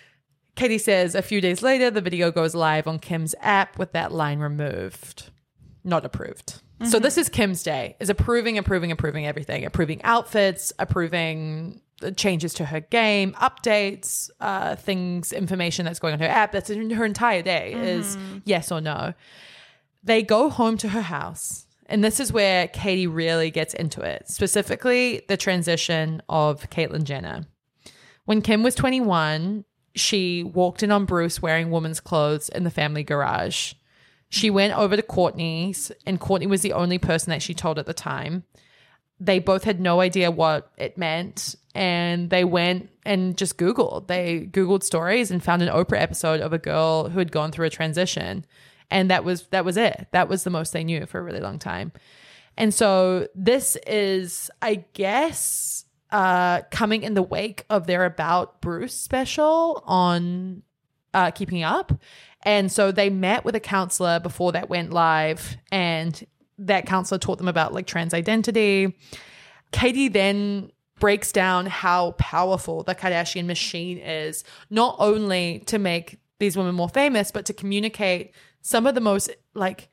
Katie says a few days later, the video goes live on Kim's app with that line removed. Not approved. Mm-hmm. So this is Kim's day, is approving everything, approving outfits, approving changes to her game, updates, things, information that's going on her app. That's her entire day is yes or no. They go home to her house. And this is where Katie really gets into it, specifically the transition of Caitlyn Jenner. When Kim was 21, she walked in on Bruce wearing women's clothes in the family garage. She went over to Kourtney's, and Kourtney was the only person that she told at the time. They both had no idea what it meant, and they went and just Googled. They Googled stories and found an Oprah episode of a girl who had gone through a transition. And that was it. That was the most they knew for a really long time. And so this is, I guess, coming in the wake of their About Bruce special on Keeping Up. And so they met with a counselor before that went live, and that counselor taught them about like trans identity. Katie then breaks down how powerful the Kardashian machine is, not only to make these women more famous, but to communicate some of the most like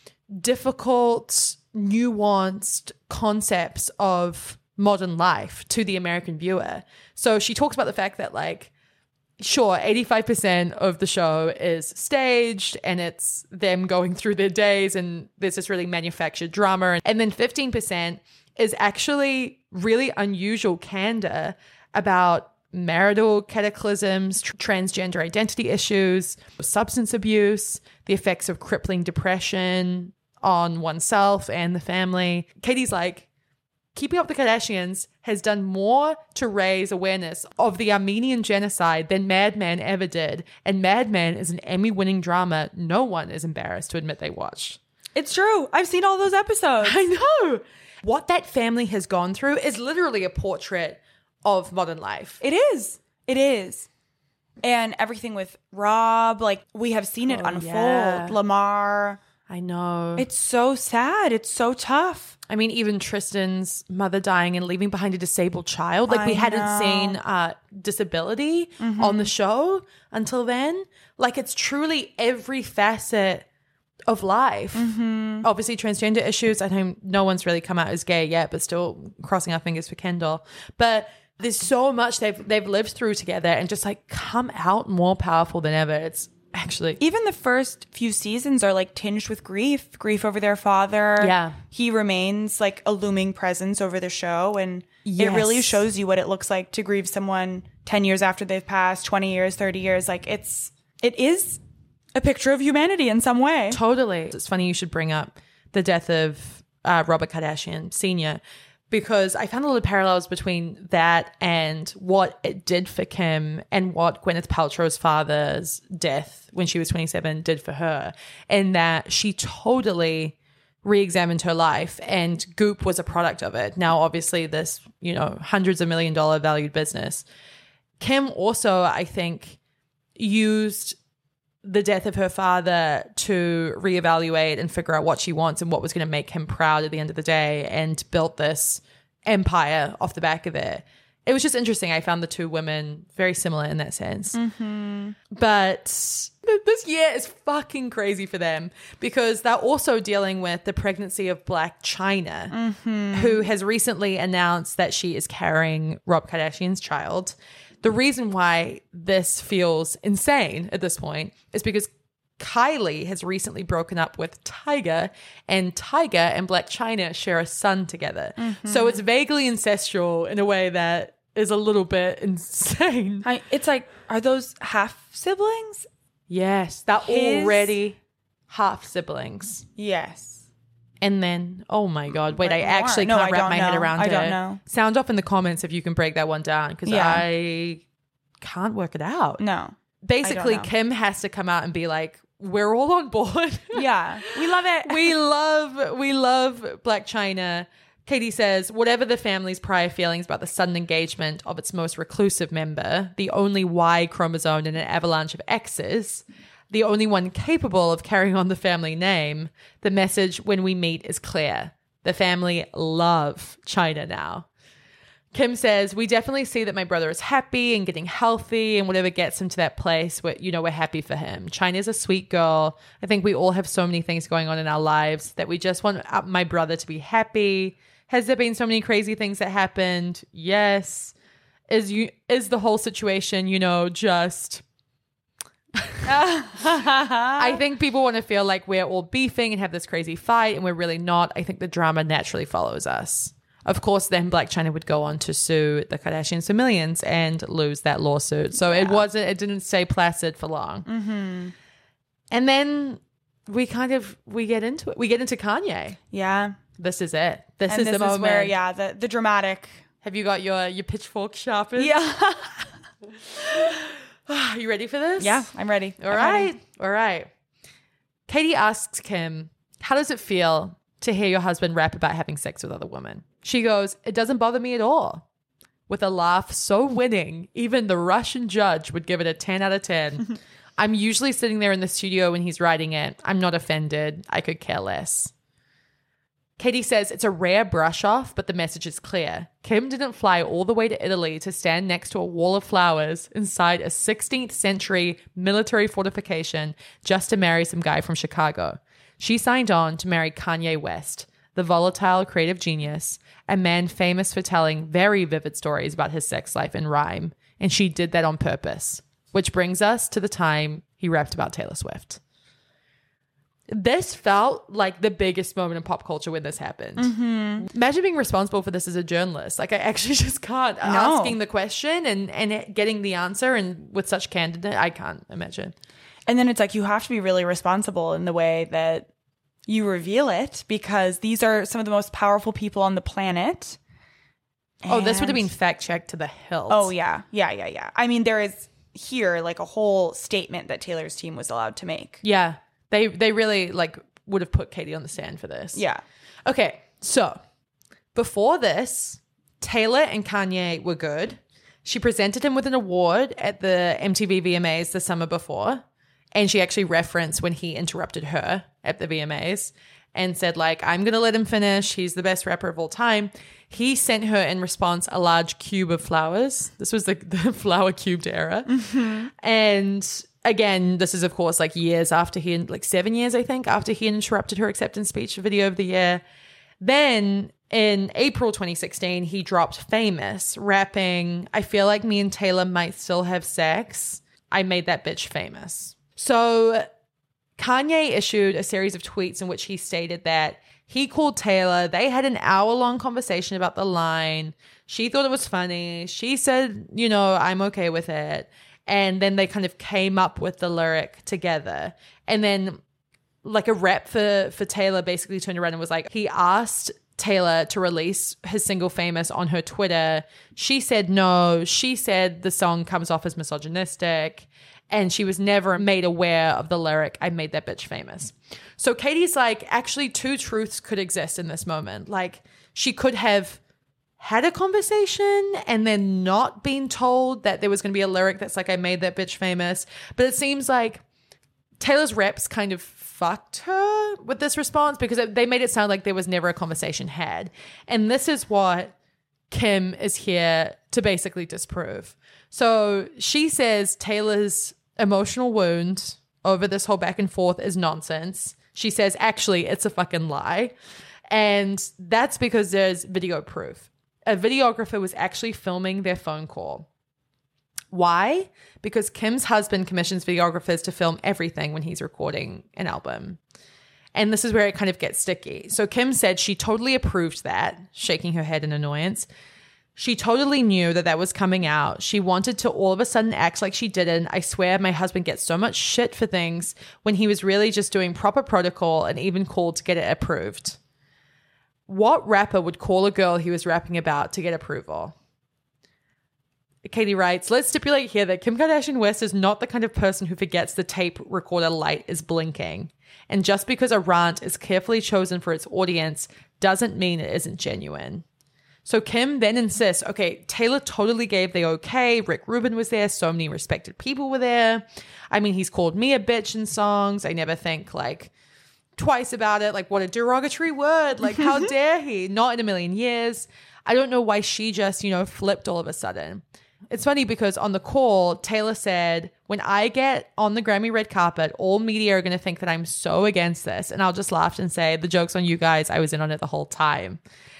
difficult, nuanced concepts of modern life to the American viewer. So she talks about the fact that like, sure, 85% of the show is staged and it's them going through their days and there's this really manufactured drama. And then 15% is actually really unusual candor about marital cataclysms, transgender identity issues, substance abuse, the effects of crippling depression on oneself and the family. Katie's like, Keeping Up with the Kardashians has done more to raise awareness of the Armenian genocide than Mad Men ever did. And Mad Men is an Emmy-winning drama no one is embarrassed to admit they watched. It's true. I've seen all those episodes. I know. What that family has gone through is literally a portrait of modern life. It is. It is. And everything with Rob, like we have seen it unfold. yeah. Lamar. I know. It's so sad. It's so tough. I mean, even Tristan's mother dying and leaving behind a disabled child. Like, we hadn't seen disability on the show until then. Like, it's truly every facet of life. Obviously, transgender issues. I know no one's really come out as gay yet, but still crossing our fingers for Kendall. But there's so much they've lived through together and just like come out more powerful than ever. It's actually even the first few seasons are like tinged with grief over their father. Yeah. He remains like a looming presence over the show, and it Yes. really shows you what it looks like to grieve someone 10 years after they've passed, 20 years, 30 years. Like it is a picture of humanity in some way. Totally. It's funny you should bring up the death of Robert Kardashian Sr., because I found a lot of parallels between that and what it did for Kim and what Gwyneth Paltrow's father's death when she was 27 did for her, and that she totally re-examined her life, and Goop was a product of it. Now, obviously, this, hundreds of $1 million valued business. Kim also, I think, used the death of her father to reevaluate and figure out what she wants and what was going to make him proud at the end of the day, and built this empire off the back of it. It was just interesting. I found the two women very similar in that sense. But this year is fucking crazy for them because they're also dealing with the pregnancy of Blac Chyna, who has recently announced that she is carrying Rob Kardashian's child. The reason why this feels insane at this point is because Kylie has recently broken up with Tyga, and Tyga and Blac Chyna share a son together. So it's vaguely incestual in a way that is a little bit insane. It's like, are those half siblings? Yes, they're already half siblings. Yes. And then, oh my God, wait, Like I actually more. No, can't I wrap don't my head know. around I it. don't know. Sound off in the comments if you can break that one down, because Yeah. I can't work it out. No. Basically, I don't know. Kim has to come out and be like, we're all on board. Yeah. We love it. we love Blac Chyna. Katie says, whatever the family's prior feelings about the sudden engagement of its most reclusive member, the only Y chromosome in an avalanche of X's, the only one capable of carrying on the family name, the message when we meet is clear. The family love Chyna now. Kim says, we definitely see that my brother is happy and getting healthy, and whatever gets him to that place, we're happy for him. Chyna's a sweet girl. I think we all have so many things going on in our lives that we just want my brother to be happy. Has there been so many crazy things that happened? Yes. Is the whole situation, just... I think people want to feel like we're all beefing and have this crazy fight, and we're really not. I think the drama naturally follows us. Of course, then Blac Chyna would go on to sue the Kardashians for millions and lose that lawsuit. So it didn't stay placid for long. And then we get into it. We get into Kanye. Yeah. This is it. This And is the moment. where, the dramatic. Have you got your pitchfork sharpened? Yeah. Are you ready for this? Yeah, I'm ready. All right. Katie asks Kim, how does it feel to hear your husband rap about having sex with other women? She goes, it doesn't bother me at all. With a laugh so winning, even the Russian judge would give it a 10 out of 10. I'm usually sitting there in the studio when he's writing it. I'm not offended. I could care less. Katie says it's a rare brush off, but the message is clear. Kim didn't fly all the way to Italy to stand next to a wall of flowers inside a 16th century military fortification just to marry some guy from Chicago. She signed on to marry Kanye West, the volatile creative genius, a man famous for telling very vivid stories about his sex life in rhyme. And she did that on purpose, which brings us to the time he rapped about Taylor Swift. This felt like the biggest moment in pop culture when this happened. Imagine being responsible for this as a journalist. Like, I actually just can't. Asking the question and getting the answer, and with such candidate, I can't imagine. And then it's like you have to be really responsible in the way that you reveal it because these are some of the most powerful people on the planet. Oh, this would have been fact checked to the hilt. Oh, yeah. Yeah. I mean, there is here like a whole statement that Taylor's team was allowed to make. Yeah. They really like would have put Katie on the stand for this. Yeah. Okay. So before this, Taylor and Kanye were good. She presented him with an award at the MTV VMAs the summer before. And she actually referenced when he interrupted her at the VMAs and said, like, I'm going to let him finish. He's the best rapper of all time. He sent her in response a large cube of flowers. This was the flower cubed era. Mm-hmm. And again, this is, of course, like years after like 7 years, I think, after he interrupted her acceptance speech for Video of the Year. Then in April 2016, he dropped Famous, rapping, I feel like me and Taylor might still have sex. I made that bitch famous. So Kanye issued a series of tweets in which he stated that he called Taylor. They had an hour-long conversation about the line. She thought it was funny. She said, you know, I'm okay with it. And then they kind of came up with the lyric together. And then like a rep for Taylor basically turned around and was like, he asked Taylor to release his single Famous on her Twitter. She said no. She said the song comes off as misogynistic. And she was never made aware of the lyric, I made that bitch famous. So Katie's like, actually, two truths could exist in this moment. Like, she could have had a conversation and then not been told that there was going to be a lyric that's like, I made that bitch famous. But it seems like Taylor's reps kind of fucked her with this response because they made it sound like there was never a conversation had. And this is what Kim is here to basically disprove. So she says Taylor's emotional wound over this whole back and forth is nonsense. She says, actually, it's a fucking lie. And that's because there's video proof. A videographer was actually filming their phone call. Why? Because Kim's husband commissions videographers to film everything when he's recording an album. And this is where it kind of gets sticky. So Kim said she totally approved that, shaking her head in annoyance. She totally knew that was coming out. She wanted to all of a sudden act like she didn't. I swear my husband gets so much shit for things when he was really just doing proper protocol and even called to get it approved. What rapper would call a girl he was rapping about to get approval? Katie writes, let's stipulate here that Kim Kardashian West is not the kind of person who forgets the tape recorder light is blinking. And just because a rant is carefully chosen for its audience doesn't mean it isn't genuine. So Kim then insists, okay, Taylor totally gave the okay. Rick Rubin was there. So many respected people were there. I mean, he's called me a bitch in songs. I never think like twice about it. Like, what a derogatory word. Like, how dare he? Not in a million years. I don't know why she just, flipped all of a sudden. It's funny because on the call, Taylor said, when I get on the Grammy red carpet, all media are going to think that I'm so against this. And I'll just laugh and say, the joke's on you guys. I was in on it the whole time.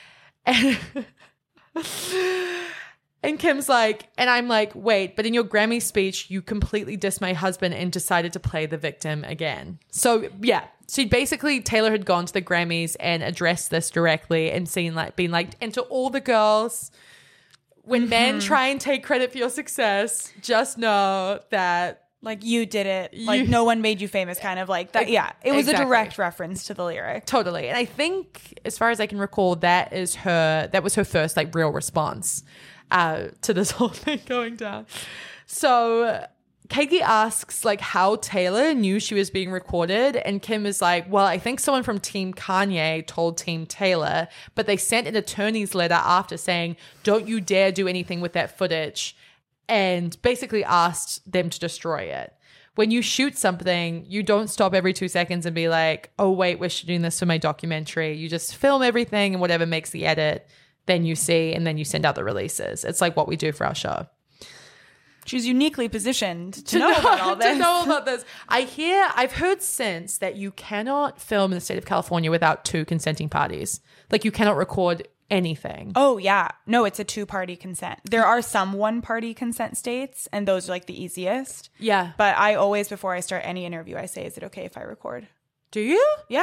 And Kim's like, and I'm like, wait, but in your Grammy speech, you completely dissed my husband and decided to play the victim again. So yeah, Taylor had gone to the Grammys and addressed this directly and being like, and to all the girls, when men try and take credit for your success, just know that like you did it. Like no one made you famous, kind of like that. Yeah, it was exactly. a direct reference to the lyric. Totally. And I think as far as I can recall, that was her first like real response to this whole thing going down. So Katie asks like how Taylor knew she was being recorded, and Kim is like, well, I think someone from Team Kanye told Team Taylor, but they sent an attorney's letter after saying, don't you dare do anything with that footage, and basically asked them to destroy it. When you shoot something, you don't stop every 2 seconds and be like, oh wait, we're shooting this for my documentary. You just film everything and whatever makes the edit, then you see, and then you send out the releases. It's like what we do for our show. She's uniquely positioned to know about all this. To know about this. I've heard since that you cannot film in the state of California without 2 consenting parties. Like you cannot record anything. Oh, yeah. No, it's a 2-party consent. There are some 1-party consent states, and those are like the easiest. Yeah. But I always, before I start any interview, I say, is it okay if I record? Do you? Yeah.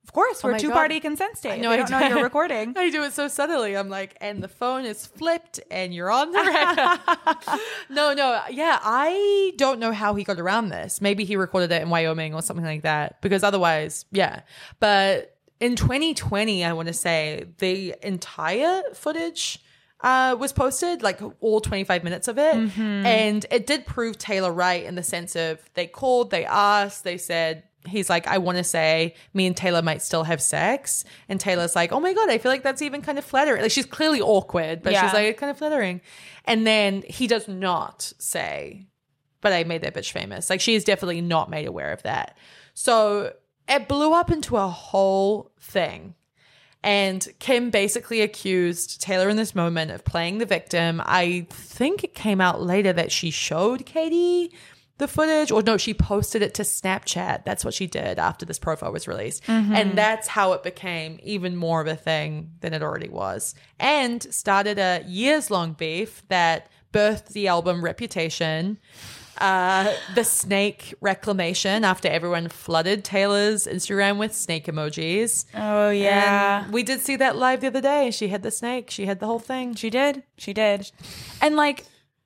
Of course, we're my God. two-party consent state. No, They don't know you're recording. I do it so subtly. I'm like, and the phone is flipped and you're on the record. No. Yeah, I don't know how he got around this. Maybe he recorded it in Wyoming or something like that, because otherwise, yeah. But in 2020, I want to say the entire footage was posted, like all 25 minutes of it. And it did prove Taylor right in the sense of they called, they asked, they said, he's like, I want to say me and Taylor might still have sex. And Taylor's like, oh my God, I feel like that's even kind of flattering. Like, she's clearly awkward, but she's like, it's kind of flattering. And then he does not say, but I made that bitch famous. Like, she is definitely not made aware of that. So it blew up into a whole thing. And Kim basically accused Taylor in this moment of playing the victim. I think it came out later that she showed Katie the footage, or no, she posted it to Snapchat. That's what she did after this profile was released. And that's how it became even more of a thing than it already was, and started a years-long beef that birthed the album Reputation, the snake reclamation after everyone flooded Taylor's Instagram with snake emojis. Oh, yeah. And we did see that live the other day. She had the snake. She had the whole thing. She did. And like,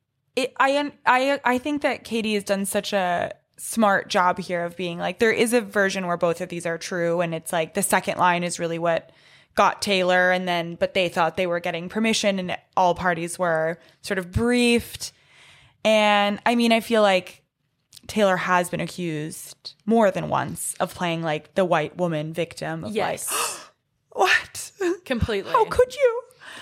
I think that Katie has done such a smart job here of being like, there is a version where both of these are true, and it's like the second line is really what got Taylor, and then but they thought they were getting permission, and all parties were sort of briefed. And I mean, I feel like Taylor has been accused more than once of playing like the white woman victim of like, what? Completely. How could you?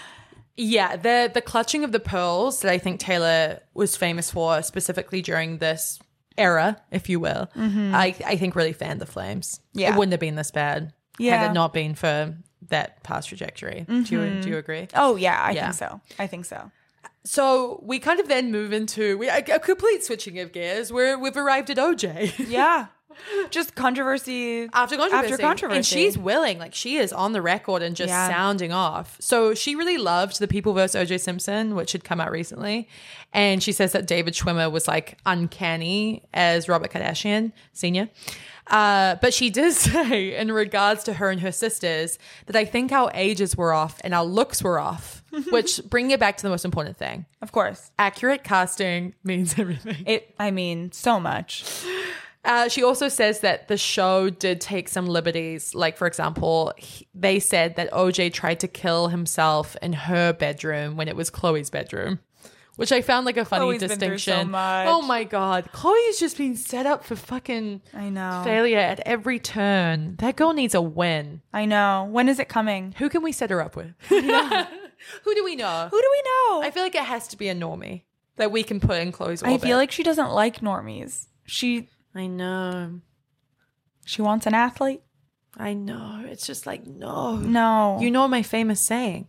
Yeah, the clutching of the pearls that I think Taylor was famous for, specifically during this era, if you will, I think really fanned the flames. Yeah. It wouldn't have been this bad had it not been for that past trajectory. Do you agree? Oh, yeah, I think so. So we kind of then move into a complete switching of gears where we've arrived at OJ. Yeah. Just controversy after controversy. And she's willing, like she is on the record and just sounding off. So she really loved The People vs. OJ Simpson, which had come out recently. And she says that David Schwimmer was like uncanny as Robert Kardashian Sr. But she did say in regards to her and her sisters that I think our ages were off and our looks were off, which bring it back to the most important thing. Of course. Accurate casting means everything. I mean, so much. She also says that the show did take some liberties. Like, for example, they said that OJ tried to kill himself in her bedroom when it was Chloe's bedroom, which I found like a funny Chloe's distinction. been through so much. Oh my God. Chloe's just been set up for fucking failure at every turn. That girl needs a win. I know. When is it coming? Who can we set her up with? Who do we know? Who do we know? I feel like it has to be a normie that we can put in Chloe's orbit. I feel like she doesn't like normies. I know. She wants an athlete. I know. It's just like, no. No. You know my famous saying.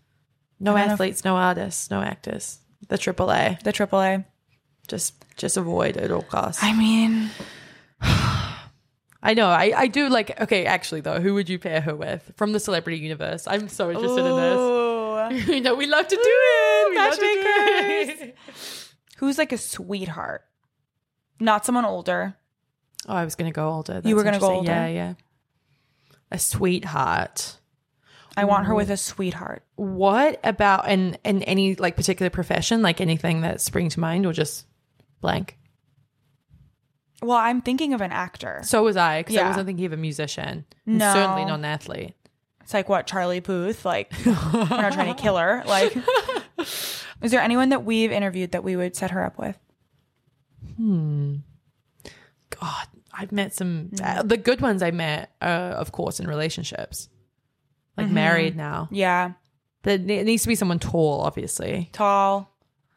No athletes, no artists, no actors. The AAA. The AAA. Just avoid at all costs. I mean, I know. I do like, okay, actually though, who would you pair her with from the celebrity universe? I'm so interested in this. You know, we love to do it. Matchmakers. Who's like a sweetheart? Not someone older. Oh, I was going to go older. That's you were going to go older? Yeah. A sweetheart. I want her with a sweetheart. What about in any like particular profession, like anything that springs to mind, or just blank? Well, I'm thinking of an actor. So was I, because I wasn't thinking of a musician. No. Certainly not an athlete. It's like what, Charlie Puth? Like, we're not trying to kill her. Like, is there anyone that we've interviewed that we would set her up with? God, I've met some the good ones I met of course in relationships, like married now. Yeah, but it needs to be someone tall, obviously. Tall.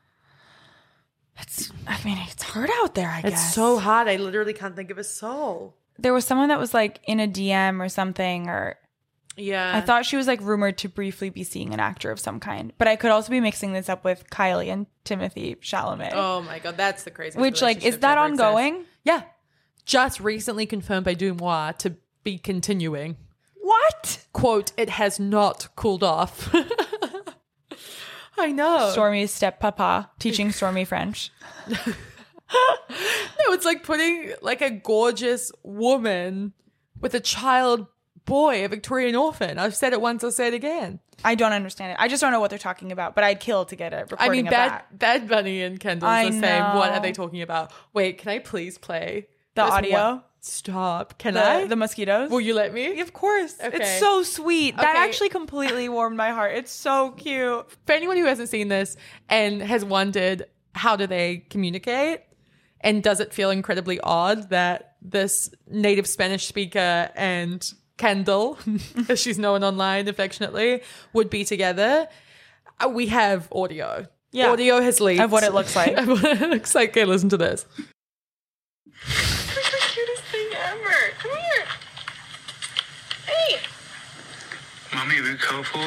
It's hard out there, I guess. It's so hard. I literally can't think of a soul. There was someone that was like in a DM or something, or I thought she was like rumored to briefly be seeing an actor of some kind, but I could also be mixing this up with Kylie and Timothy Chalamet. Oh my God, that's the craziest. Which, like, is that ongoing? Exists. Yeah, just recently confirmed by Dumois to be continuing. What? Quote, it has not cooled off. I know. Stormy's steppapa teaching Stormy French. No, it's like putting like a gorgeous woman with a child boy, a Victorian orphan. I've said it once, I'll say it again. I don't understand it. I just don't know what they're talking about, but I'd kill to get a recording I mean, of that. Bad Bunny and Kendall's I the same. What are know. they talking about? Wait, can I please play The this audio? one? Stop. Can I? The mosquitoes? Will you let me? Of course. Okay. It's so sweet. That Okay. actually completely warmed my heart. It's so cute. For anyone who hasn't seen this and has wondered how do they communicate, and does it feel incredibly odd that this native Spanish speaker and Kendall, as she's known online affectionately, would be together, we have audio. Yeah. Audio has leaked. Of what it looks like. Of what it looks like. Okay, listen to this. It's like the cutest thing ever. Come here. Hey. Mommy, be careful.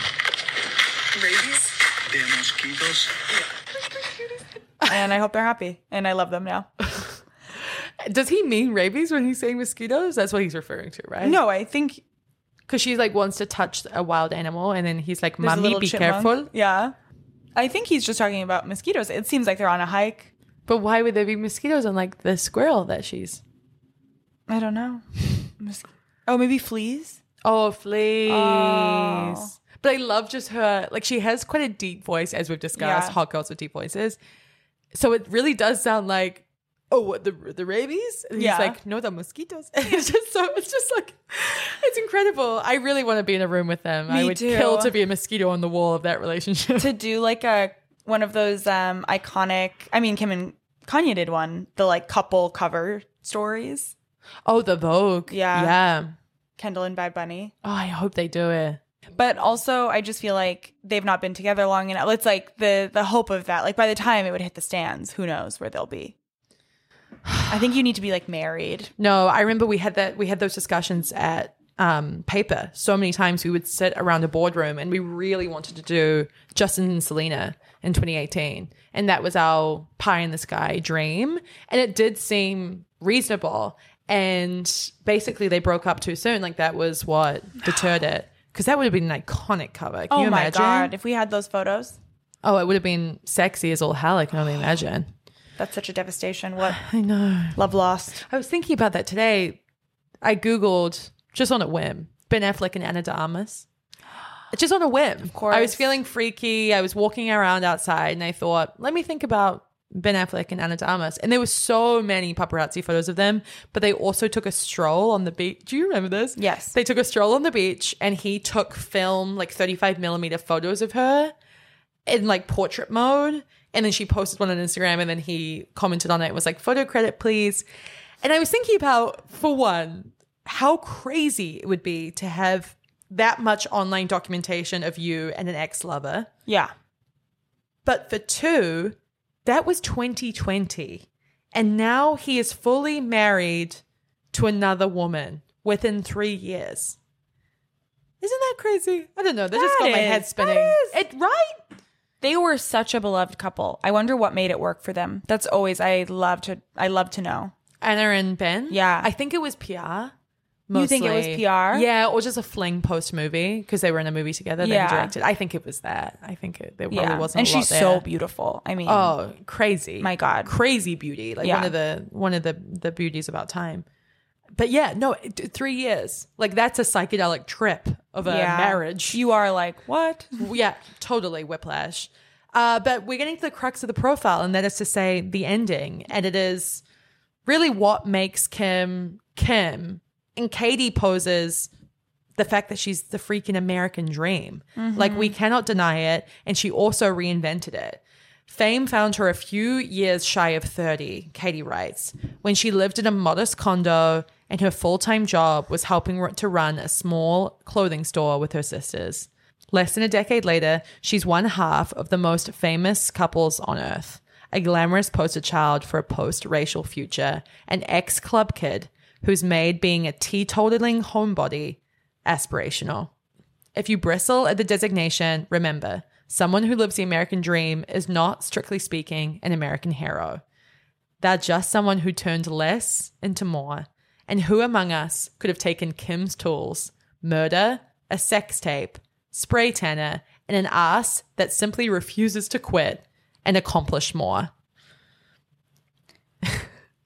Rabies. The mosquitoes. It's the cutest thing. And I hope they're happy. And I love them now. Does he mean rabies when he's saying mosquitoes? That's what he's referring to, right? No, I think Because she like wants to touch a wild animal, and then he's like, there's a "Mommy, little be chipmunk. careful." Yeah. I think he's just talking about mosquitoes. It seems like they're on a hike. But why would there be mosquitoes on like the squirrel that she's? I don't know. Oh, maybe fleas? Oh, fleas. Oh. But I love just her. Like she has quite a deep voice, as we've discussed. Yeah. Hot girls with deep voices. So it really does sound like, oh, what the rabies? And Yeah. he's like, no, the mosquitoes. It's just like, it's incredible. I really want to be in a room with them. I Me would too. kill to be a mosquito on the wall of that relationship. To do like one of those iconic, I mean, Kim and Kanye did one, the like couple cover stories. Oh, the Vogue. Yeah. Yeah. Kendall and Bad Bunny. Oh, I hope they do it. But also, I just feel like they've not been together long enough. It's like the hope of that. Like by the time it would hit the stands, who knows where they'll be. I think you need to be like married. No, I remember we had those discussions at Paper so many times. We would sit around a boardroom and we really wanted to do Justin and Selena in 2018. And that was our pie in the sky dream. And it did seem reasonable. And basically they broke up too soon. Like that was what deterred it. Because that would have been an iconic cover. Can you my imagine? God. If we had those photos, Oh, it would have been sexy as all hell. I can only imagine. that's such a devastation. What I know. love lost. I was thinking about that today. I Googled, just on a whim, Ben Affleck and Anna de Armas. Just on a whim. Of course. I was feeling freaky. I was walking around outside and I thought, let me think about Ben Affleck and Anna de Armas. And there were so many paparazzi photos of them, but they also took a stroll on the beach. Do you remember this? Yes. They took a stroll on the beach and he took film, like 35 millimeter photos of her in like portrait mode. And then she posted one on Instagram and then he commented on it and was like, photo credit, please. And I was thinking about, for one, how crazy it would be to have that much online documentation of you and an ex-lover. Yeah. But for two, that was 2020. And now he is fully married to another woman within 3 years. Isn't that crazy? I don't know. That just That got my is. head spinning. That is. It right? They were such a beloved couple. I wonder what made it work for them. That's always I love to know. Anna and Ben? Yeah. I think it was PR. You think it was mostly. PR? Yeah, or just a fling post movie because they were in a movie together that Yeah. he directed. I think it was that. I think there probably Yeah. wasn't And a lot she's there. so beautiful. I mean, Oh, crazy. My God. Crazy beauty. Like Yeah. one of the beauties about time. But yeah, no, 3 years. Like that's a psychedelic trip of a marriage. You are like, what? Yeah, totally whiplash. But we're getting to the crux of the profile, and that is to say the ending. And it is really what makes Kim Kim. And Katie poses the fact that she's the freaking American dream. Like we cannot deny it. And she also reinvented it. Fame found her a few years shy of 30, Katie writes, when she lived in a modest condo and her full-time job was helping to run a small clothing store with her sisters. Less than a decade later, she's one half of the most famous couples on earth, a glamorous poster child for a post-racial future, an ex-club kid who's made being a teetotaling homebody aspirational. If you bristle at the designation, remember, someone who lives the American dream is not, strictly speaking, an American hero. They're just someone who turned less into more. And who among us could have taken Kim's tools, murder, a sex tape, spray tanner, and an ass that simply refuses to quit and accomplish more?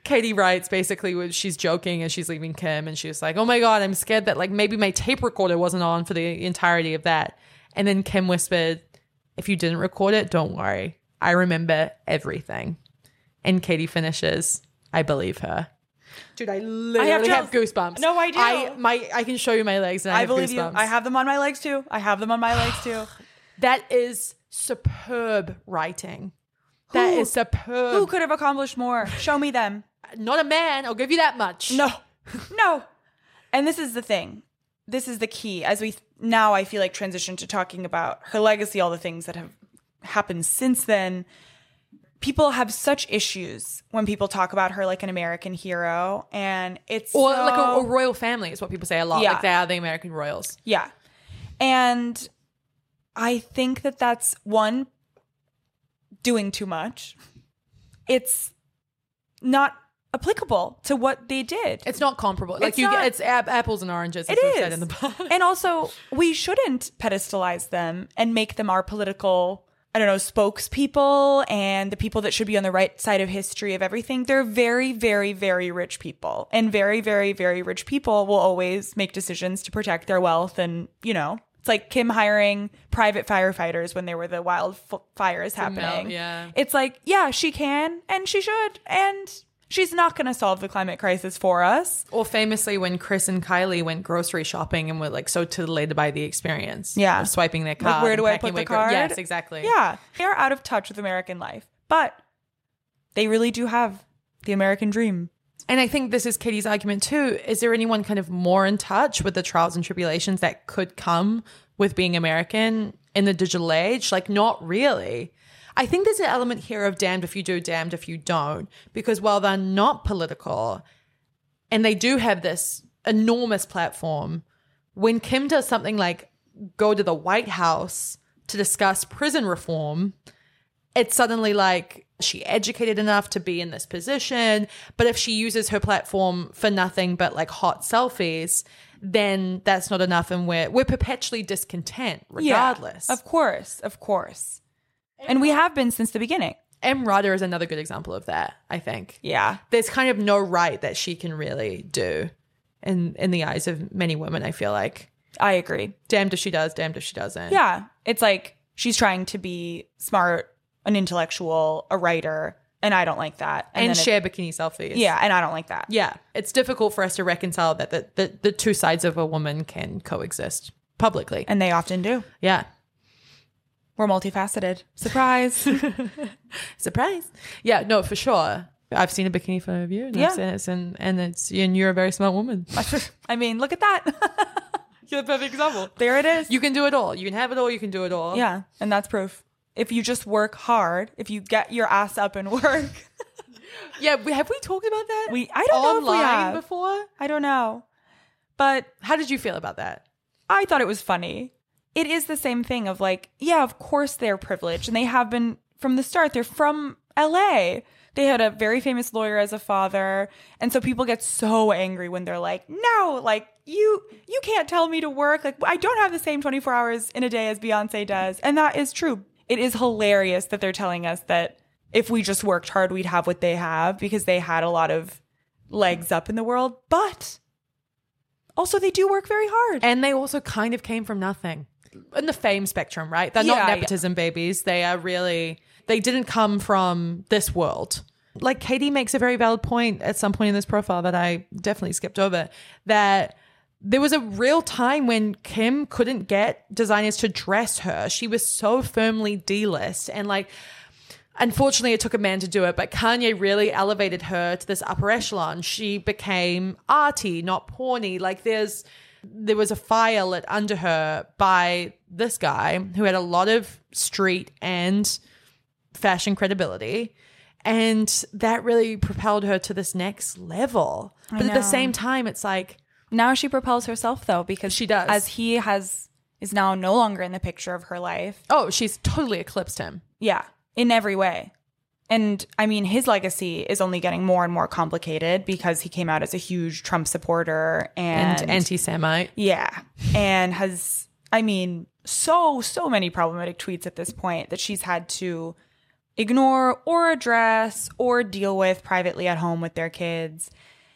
Katie writes basically she's joking as she's leaving Kim, and she was like, oh my God, I'm scared that like maybe my tape recorder wasn't on for the entirety of that. And then Kim whispered, if you didn't record it, don't worry. I remember everything. And Katie finishes, I believe her. Dude, I literally have goosebumps. No, I do. I can show you my legs and I have believe goosebumps. you. I have them on my legs too. That is superb writing. That is superb. Who could have accomplished more? Show me them. Not a man. I'll give you that much. No. And this is the thing. This is the key. As we now, I feel like, transition to talking about her legacy, all the things that have happened since then. People have such issues when people talk about her like an American hero, and it's like a royal family is what people say a lot. Yeah. Like they are the American royals. Yeah. And I think that that's one, doing too much. It's not applicable to what they did. It's not comparable. Like It's apples and oranges. As It we've is. said in the past. And also, we shouldn't pedestalize them and make them our political, spokespeople and the people that should be on the right side of history of everything. They're very, very, very rich people. And very, very, very rich people will always make decisions to protect their wealth. And, it's like Kim hiring private firefighters when there were the wildfires happening. Yeah. It's like, yeah, she can and she should. And she's not going to solve the climate crisis for us. Or famously when Chris and Kylie went grocery shopping and were like so titillated by the experience. Yeah. Of swiping their card. Like, where do and I put packing the with card? Yes, exactly. Yeah. They are out of touch with American life. But they really do have the American dream. And I think this is Katie's argument too. Is there anyone kind of more in touch with the trials and tribulations that could come with being American in the digital age? Like, not really. I think there's an element here of damned if you do, damned if you don't. Because while they're not political and they do have this enormous platform, when Kim does something like go to the White House to discuss prison reform, it's suddenly like she educated enough to be in this position. But if she uses her platform for nothing but like hot selfies, then that's not enough. And we're perpetually discontent regardless. Yeah, of course. And we have been since the beginning. Em Rudder is another good example of that, I think. Yeah. There's kind of no right that she can really do in the eyes of many women, I feel like. I agree. Damned if she does, damned if she doesn't. Yeah. It's like she's trying to be smart, an intellectual, a writer, and I don't like that. And share bikini selfies. Yeah, and I don't like that. Yeah. It's difficult for us to reconcile that the two sides of a woman can coexist publicly. And they often do. Yeah. We're multifaceted. Surprise. Surprise. Yeah, no, for sure. I've seen a bikini photo of you. And Yeah. I've seen it, and you're a very smart woman. I mean, look at that. You're the perfect example. There it is. You can do it all. You can have it all. You can do it all. Yeah, and that's proof. If you just work hard, if you get your ass up and work. Yeah, have we talked about that? I don't know if we online have. before? I don't know. But How did you feel about that? I thought it was funny. It is the same thing of like, yeah, of course they're privileged and they have been from the start. They're from LA. They had a very famous lawyer as a father. And so people get so angry when they're like, no, like you can't tell me to work. Like I don't have the same 24 hours in a day as Beyonce does. And that is true. It is hilarious that they're telling us that if we just worked hard, we'd have what they have because they had a lot of legs up in the world. But also they do work very hard. And they also kind of came from nothing. In the fame spectrum, right? They're not nepotism babies. They are really, they didn't come from this world. Like Katie makes a very valid point at some point in this profile that I definitely skipped over, that there was a real time when Kim couldn't get designers to dress her. She was so firmly D-list. And like, unfortunately, it took a man to do it, but Kanye really elevated her to this upper echelon. She became arty, not porny. Like there was a fire lit under her by this guy who had a lot of street and fashion credibility. And that really propelled her to this next level. But at the same time, it's like, now she propels herself though, because she does. As he is now no longer in the picture of her life. Oh, she's totally eclipsed him. Yeah, in every way. And I mean, his legacy is only getting more and more complicated because he came out as a huge Trump supporter and anti-Semite. Yeah. And has, I mean, so many problematic tweets at this point that she's had to ignore or address or deal with privately at home with their kids.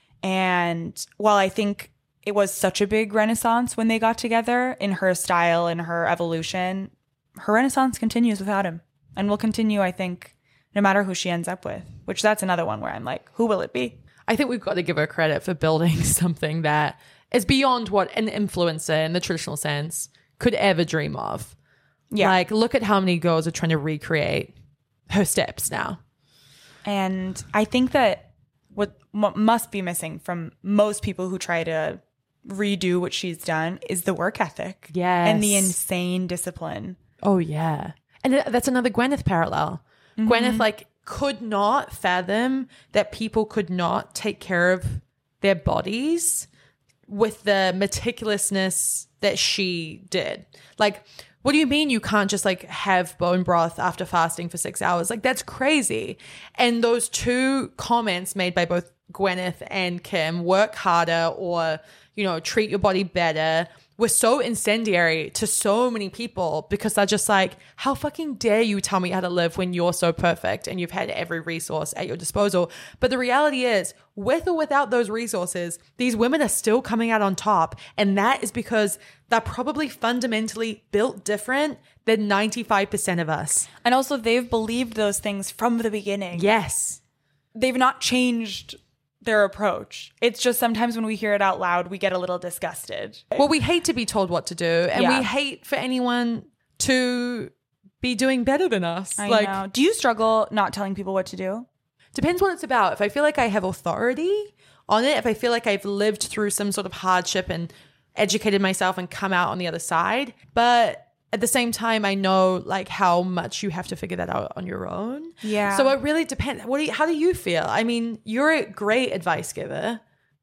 And while I think it was such a big renaissance when they got together in her style and her evolution, her renaissance continues without him and will continue, I think, no matter who she ends up with, which that's another one where I'm like, who will it be? I think we've got to give her credit for building something that is beyond what an influencer in the traditional sense could ever dream of. Yeah. Like, look at how many girls are trying to recreate her steps now. And I think that what must be missing from most people who try to redo what she's done is the work ethic. Yes. And the insane discipline. Oh, yeah. And that's another Gwyneth parallel. Gwyneth, like, could not fathom that people could not take care of their bodies with the meticulousness that she did. Like, what do you mean you can't just like have bone broth after fasting for 6 hours? Like, that's crazy. And those two comments made by both Gwyneth and Kim, work harder or, you know, treat your body better, were so incendiary to so many people because they're just like, how fucking dare you tell me how to live when you're so perfect and you've had every resource at your disposal. But the reality is, with or without those resources, these women are still coming out on top. And that is because they're probably fundamentally built different than 95% of us. And also they've believed those things from the beginning. Yes. They've not changed their approach. It's just sometimes when we hear it out loud, we get a little disgusted. Well, we hate to be told what to do, and Yeah. we hate for anyone to be doing better than us. I like, know. Do you struggle not telling people what to do? depends what it's about. If I feel like I have authority on it, if I feel like I've lived through some sort of hardship and educated myself and come out on the other side, but at the same time, I know like how much you have to figure that out on your own. Yeah. So it really depends. How do you feel? I mean, you're a great advice giver.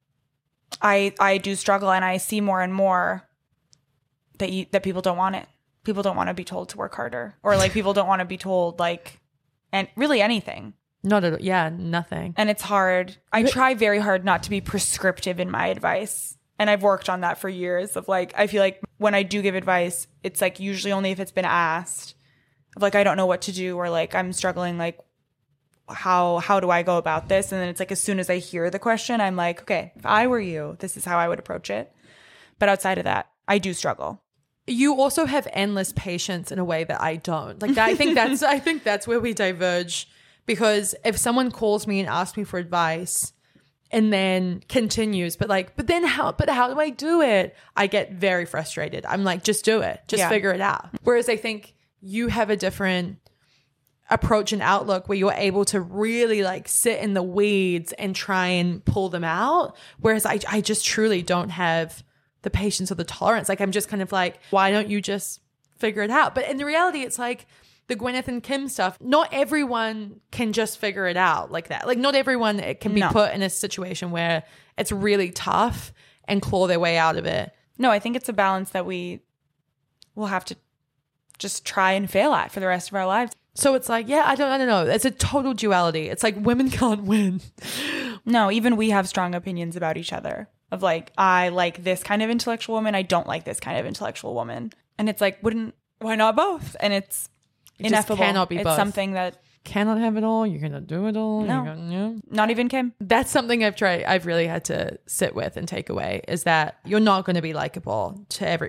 I do struggle, and I see more and more that people don't want it. People don't want to be told to work harder, or like people don't want to be told like, and really anything. Not at all. Yeah, nothing. And it's hard. I try very hard not to be prescriptive in my advice. And I've worked on that for years of like, I feel like when I do give advice, it's like usually only if it's been asked of like, I don't know what to do, or like I'm struggling, like how do I go about this? And then it's like, as soon as I hear the question, I'm like, okay, if I were you, this is how I would approach it. But outside of that, I do struggle. You also have endless patience in a way that I don't. Like that, I think that's where we diverge, because if someone calls me and asks me for advice and then continues, but how do I do it? I get very frustrated. I'm like, just do it. Just figure it out. Whereas I think you have a different approach and outlook where you're able to really like sit in the weeds and try and pull them out. Whereas I just truly don't have the patience or the tolerance. Like I'm just kind of like, why don't you just figure it out? But in the reality, it's like the Gwyneth and Kim stuff. Not everyone can just figure it out like that. Like not everyone can be put in a situation where it's really tough and claw their way out of it. No, I think it's a balance that we will have to just try and fail at for the rest of our lives. So it's like, yeah, I don't know. It's a total duality. It's like women can't win. No, even we have strong opinions about each other of like, I like this kind of intellectual woman. I don't like this kind of intellectual woman. And it's like, why not both? And it's ineffable. Just cannot be both. It's something that Cannot have it all. You're gonna do it all. No. Not even Kim. That's something I've really had to sit with and take away, is that you're not going to be likable to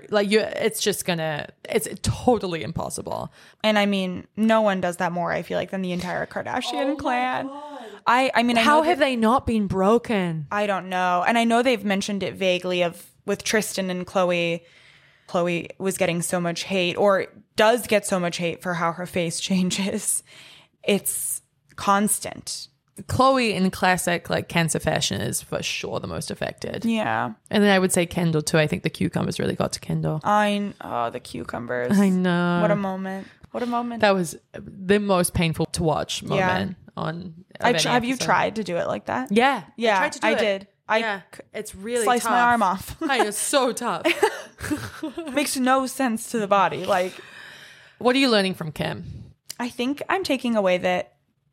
it's totally impossible. And I mean, no one does that more, I feel like, than the entire Kardashian clan. I mean, How have they not been broken? I don't know. And I know they've mentioned it vaguely with Tristan and Khloe. Khloe was getting so much hate, or does get so much hate for how her face changes. It's constant. Khloe in classic like cancer fashion is for sure the most affected. Yeah. And then I would say Kendall too. I think the cucumbers really got to Kendall. The cucumbers. I know. What a moment. What a moment. That was the most painful to watch moment on. Have you tried to do it like that? Yeah. Yeah, I tried to do I it. did. It's really sliced tough. my arm off. It's so tough. Makes no sense to the body. Like, what are you learning from Kim? I think I'm taking away that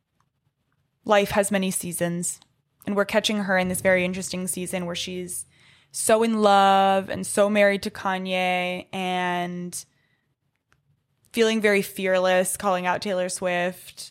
life has many seasons, and we're catching her in this very interesting season where she's so in love and so married to Kanye and feeling very fearless, calling out Taylor Swift,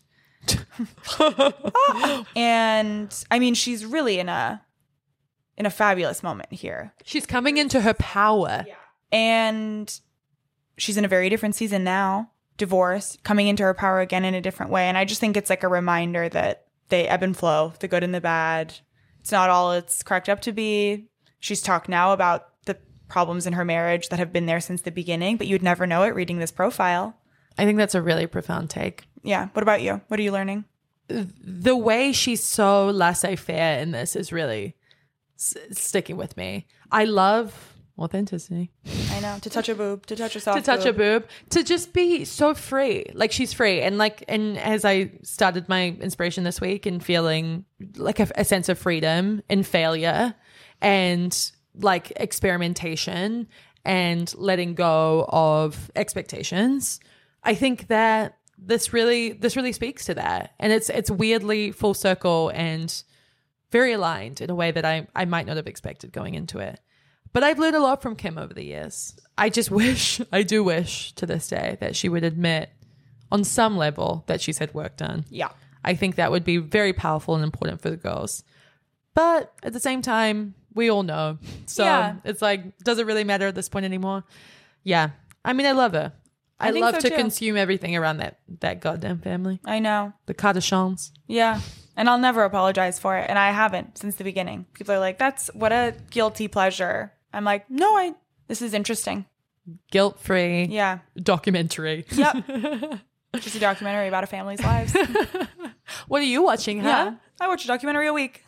And I mean, she's really in a fabulous moment here. She's coming into her power. And she's in a very different season now, divorced, coming into her power again in a different way. And I just think it's like a reminder that they ebb and flow, the good and the bad. It's not all it's cracked up to be. She's talked now about the problems in her marriage that have been there since the beginning, but you'd never know it reading this profile. I think that's a really profound take. Yeah. What about you? What are you learning? The way she's so laissez-faire in this is really sticking with me. I love authenticity. I know. To touch a boob, to touch yourself. To touch a boob, to just be so free. Like she's free. And as I started my inspiration this week and feeling like a sense of freedom in failure and like experimentation and letting go of expectations, I think that this really speaks to that. And it's weirdly full circle and very aligned in a way that I might not have expected going into it. But I've learned a lot from Kim over the years. I do wish to this day that she would admit on some level that she's had work done. Yeah. I think that would be very powerful and important for the girls. But at the same time, we all know. So It's like, does it really matter at this point anymore? Yeah. I mean, I love her. I love to consume everything around that goddamn family. I know. The Kardashians. Yeah. And I'll never apologize for it. And I haven't since the beginning. People are like, that's what a guilty pleasure. I'm like, no, this is interesting. Guilt-free. Yeah. Documentary. Yep. Just a documentary about a family's lives. What are you watching, huh? Yeah. I watch a documentary a week.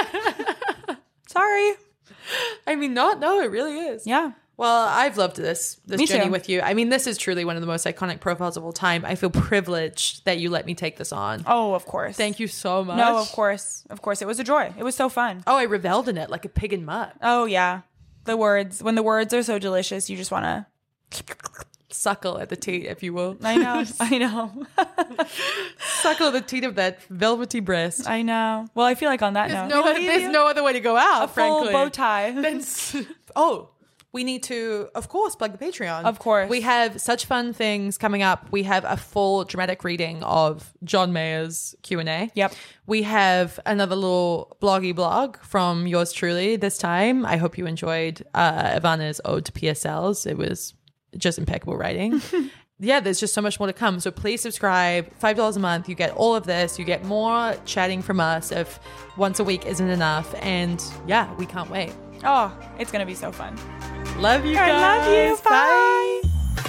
Sorry. I mean, no, it really is. Yeah. Well, I've loved this Me journey too. with you. I mean, this is truly one of the most iconic profiles of all time. I feel privileged that you let me take this on. Oh, of course. Thank you so much. No, of course. Of course. It was a joy. It was so fun. Oh, I reveled in it like a pig in mud. Oh, yeah. The words. When the words are so delicious, you just want to. Suckle at the teat, if you will. I know. I know. Suckle at the teat of that velvety breast. I know. Well, I feel like on that note. There's no other way to go out, a full frankly. bow tie. We need to, of course, plug the Patreon. Of course. We have such fun things coming up. We have a full dramatic reading of John Mayer's Q&A. Yep. We have another little bloggy blog from yours truly this time. I hope you enjoyed Ivana's Ode to PSLs. It was just impeccable writing. Yeah, there's just so much more to come. So please subscribe. $5 a month. You get all of this. You get more chatting from us if once a week isn't enough. And yeah, we can't wait. Oh, it's going to be so fun. Love you guys. I love you. Bye.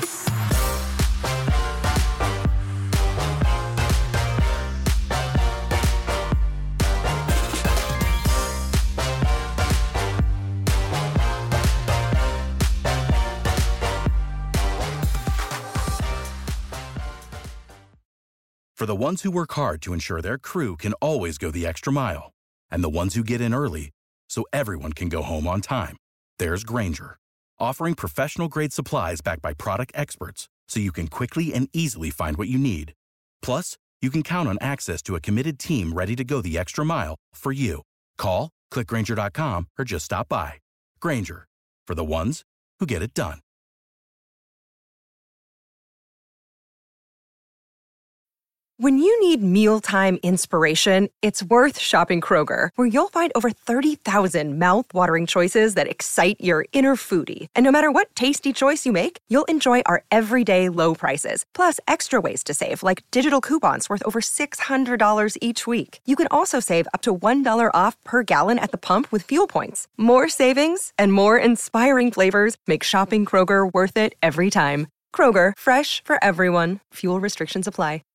For the ones who work hard to ensure their crew can always go the extra mile, and the ones who get in early so everyone can go home on time, there's Grainger, offering professional-grade supplies backed by product experts so you can quickly and easily find what you need. Plus, you can count on access to a committed team ready to go the extra mile for you. Call, click Grainger.com, or just stop by. Grainger, for the ones who get it done. When you need mealtime inspiration, it's worth shopping Kroger, where you'll find over 30,000 mouth-watering choices that excite your inner foodie. And no matter what tasty choice you make, you'll enjoy our everyday low prices, plus extra ways to save, like digital coupons worth over $600 each week. You can also save up to $1 off per gallon at the pump with fuel points. More savings and more inspiring flavors make shopping Kroger worth it every time. Kroger, fresh for everyone. Fuel restrictions apply.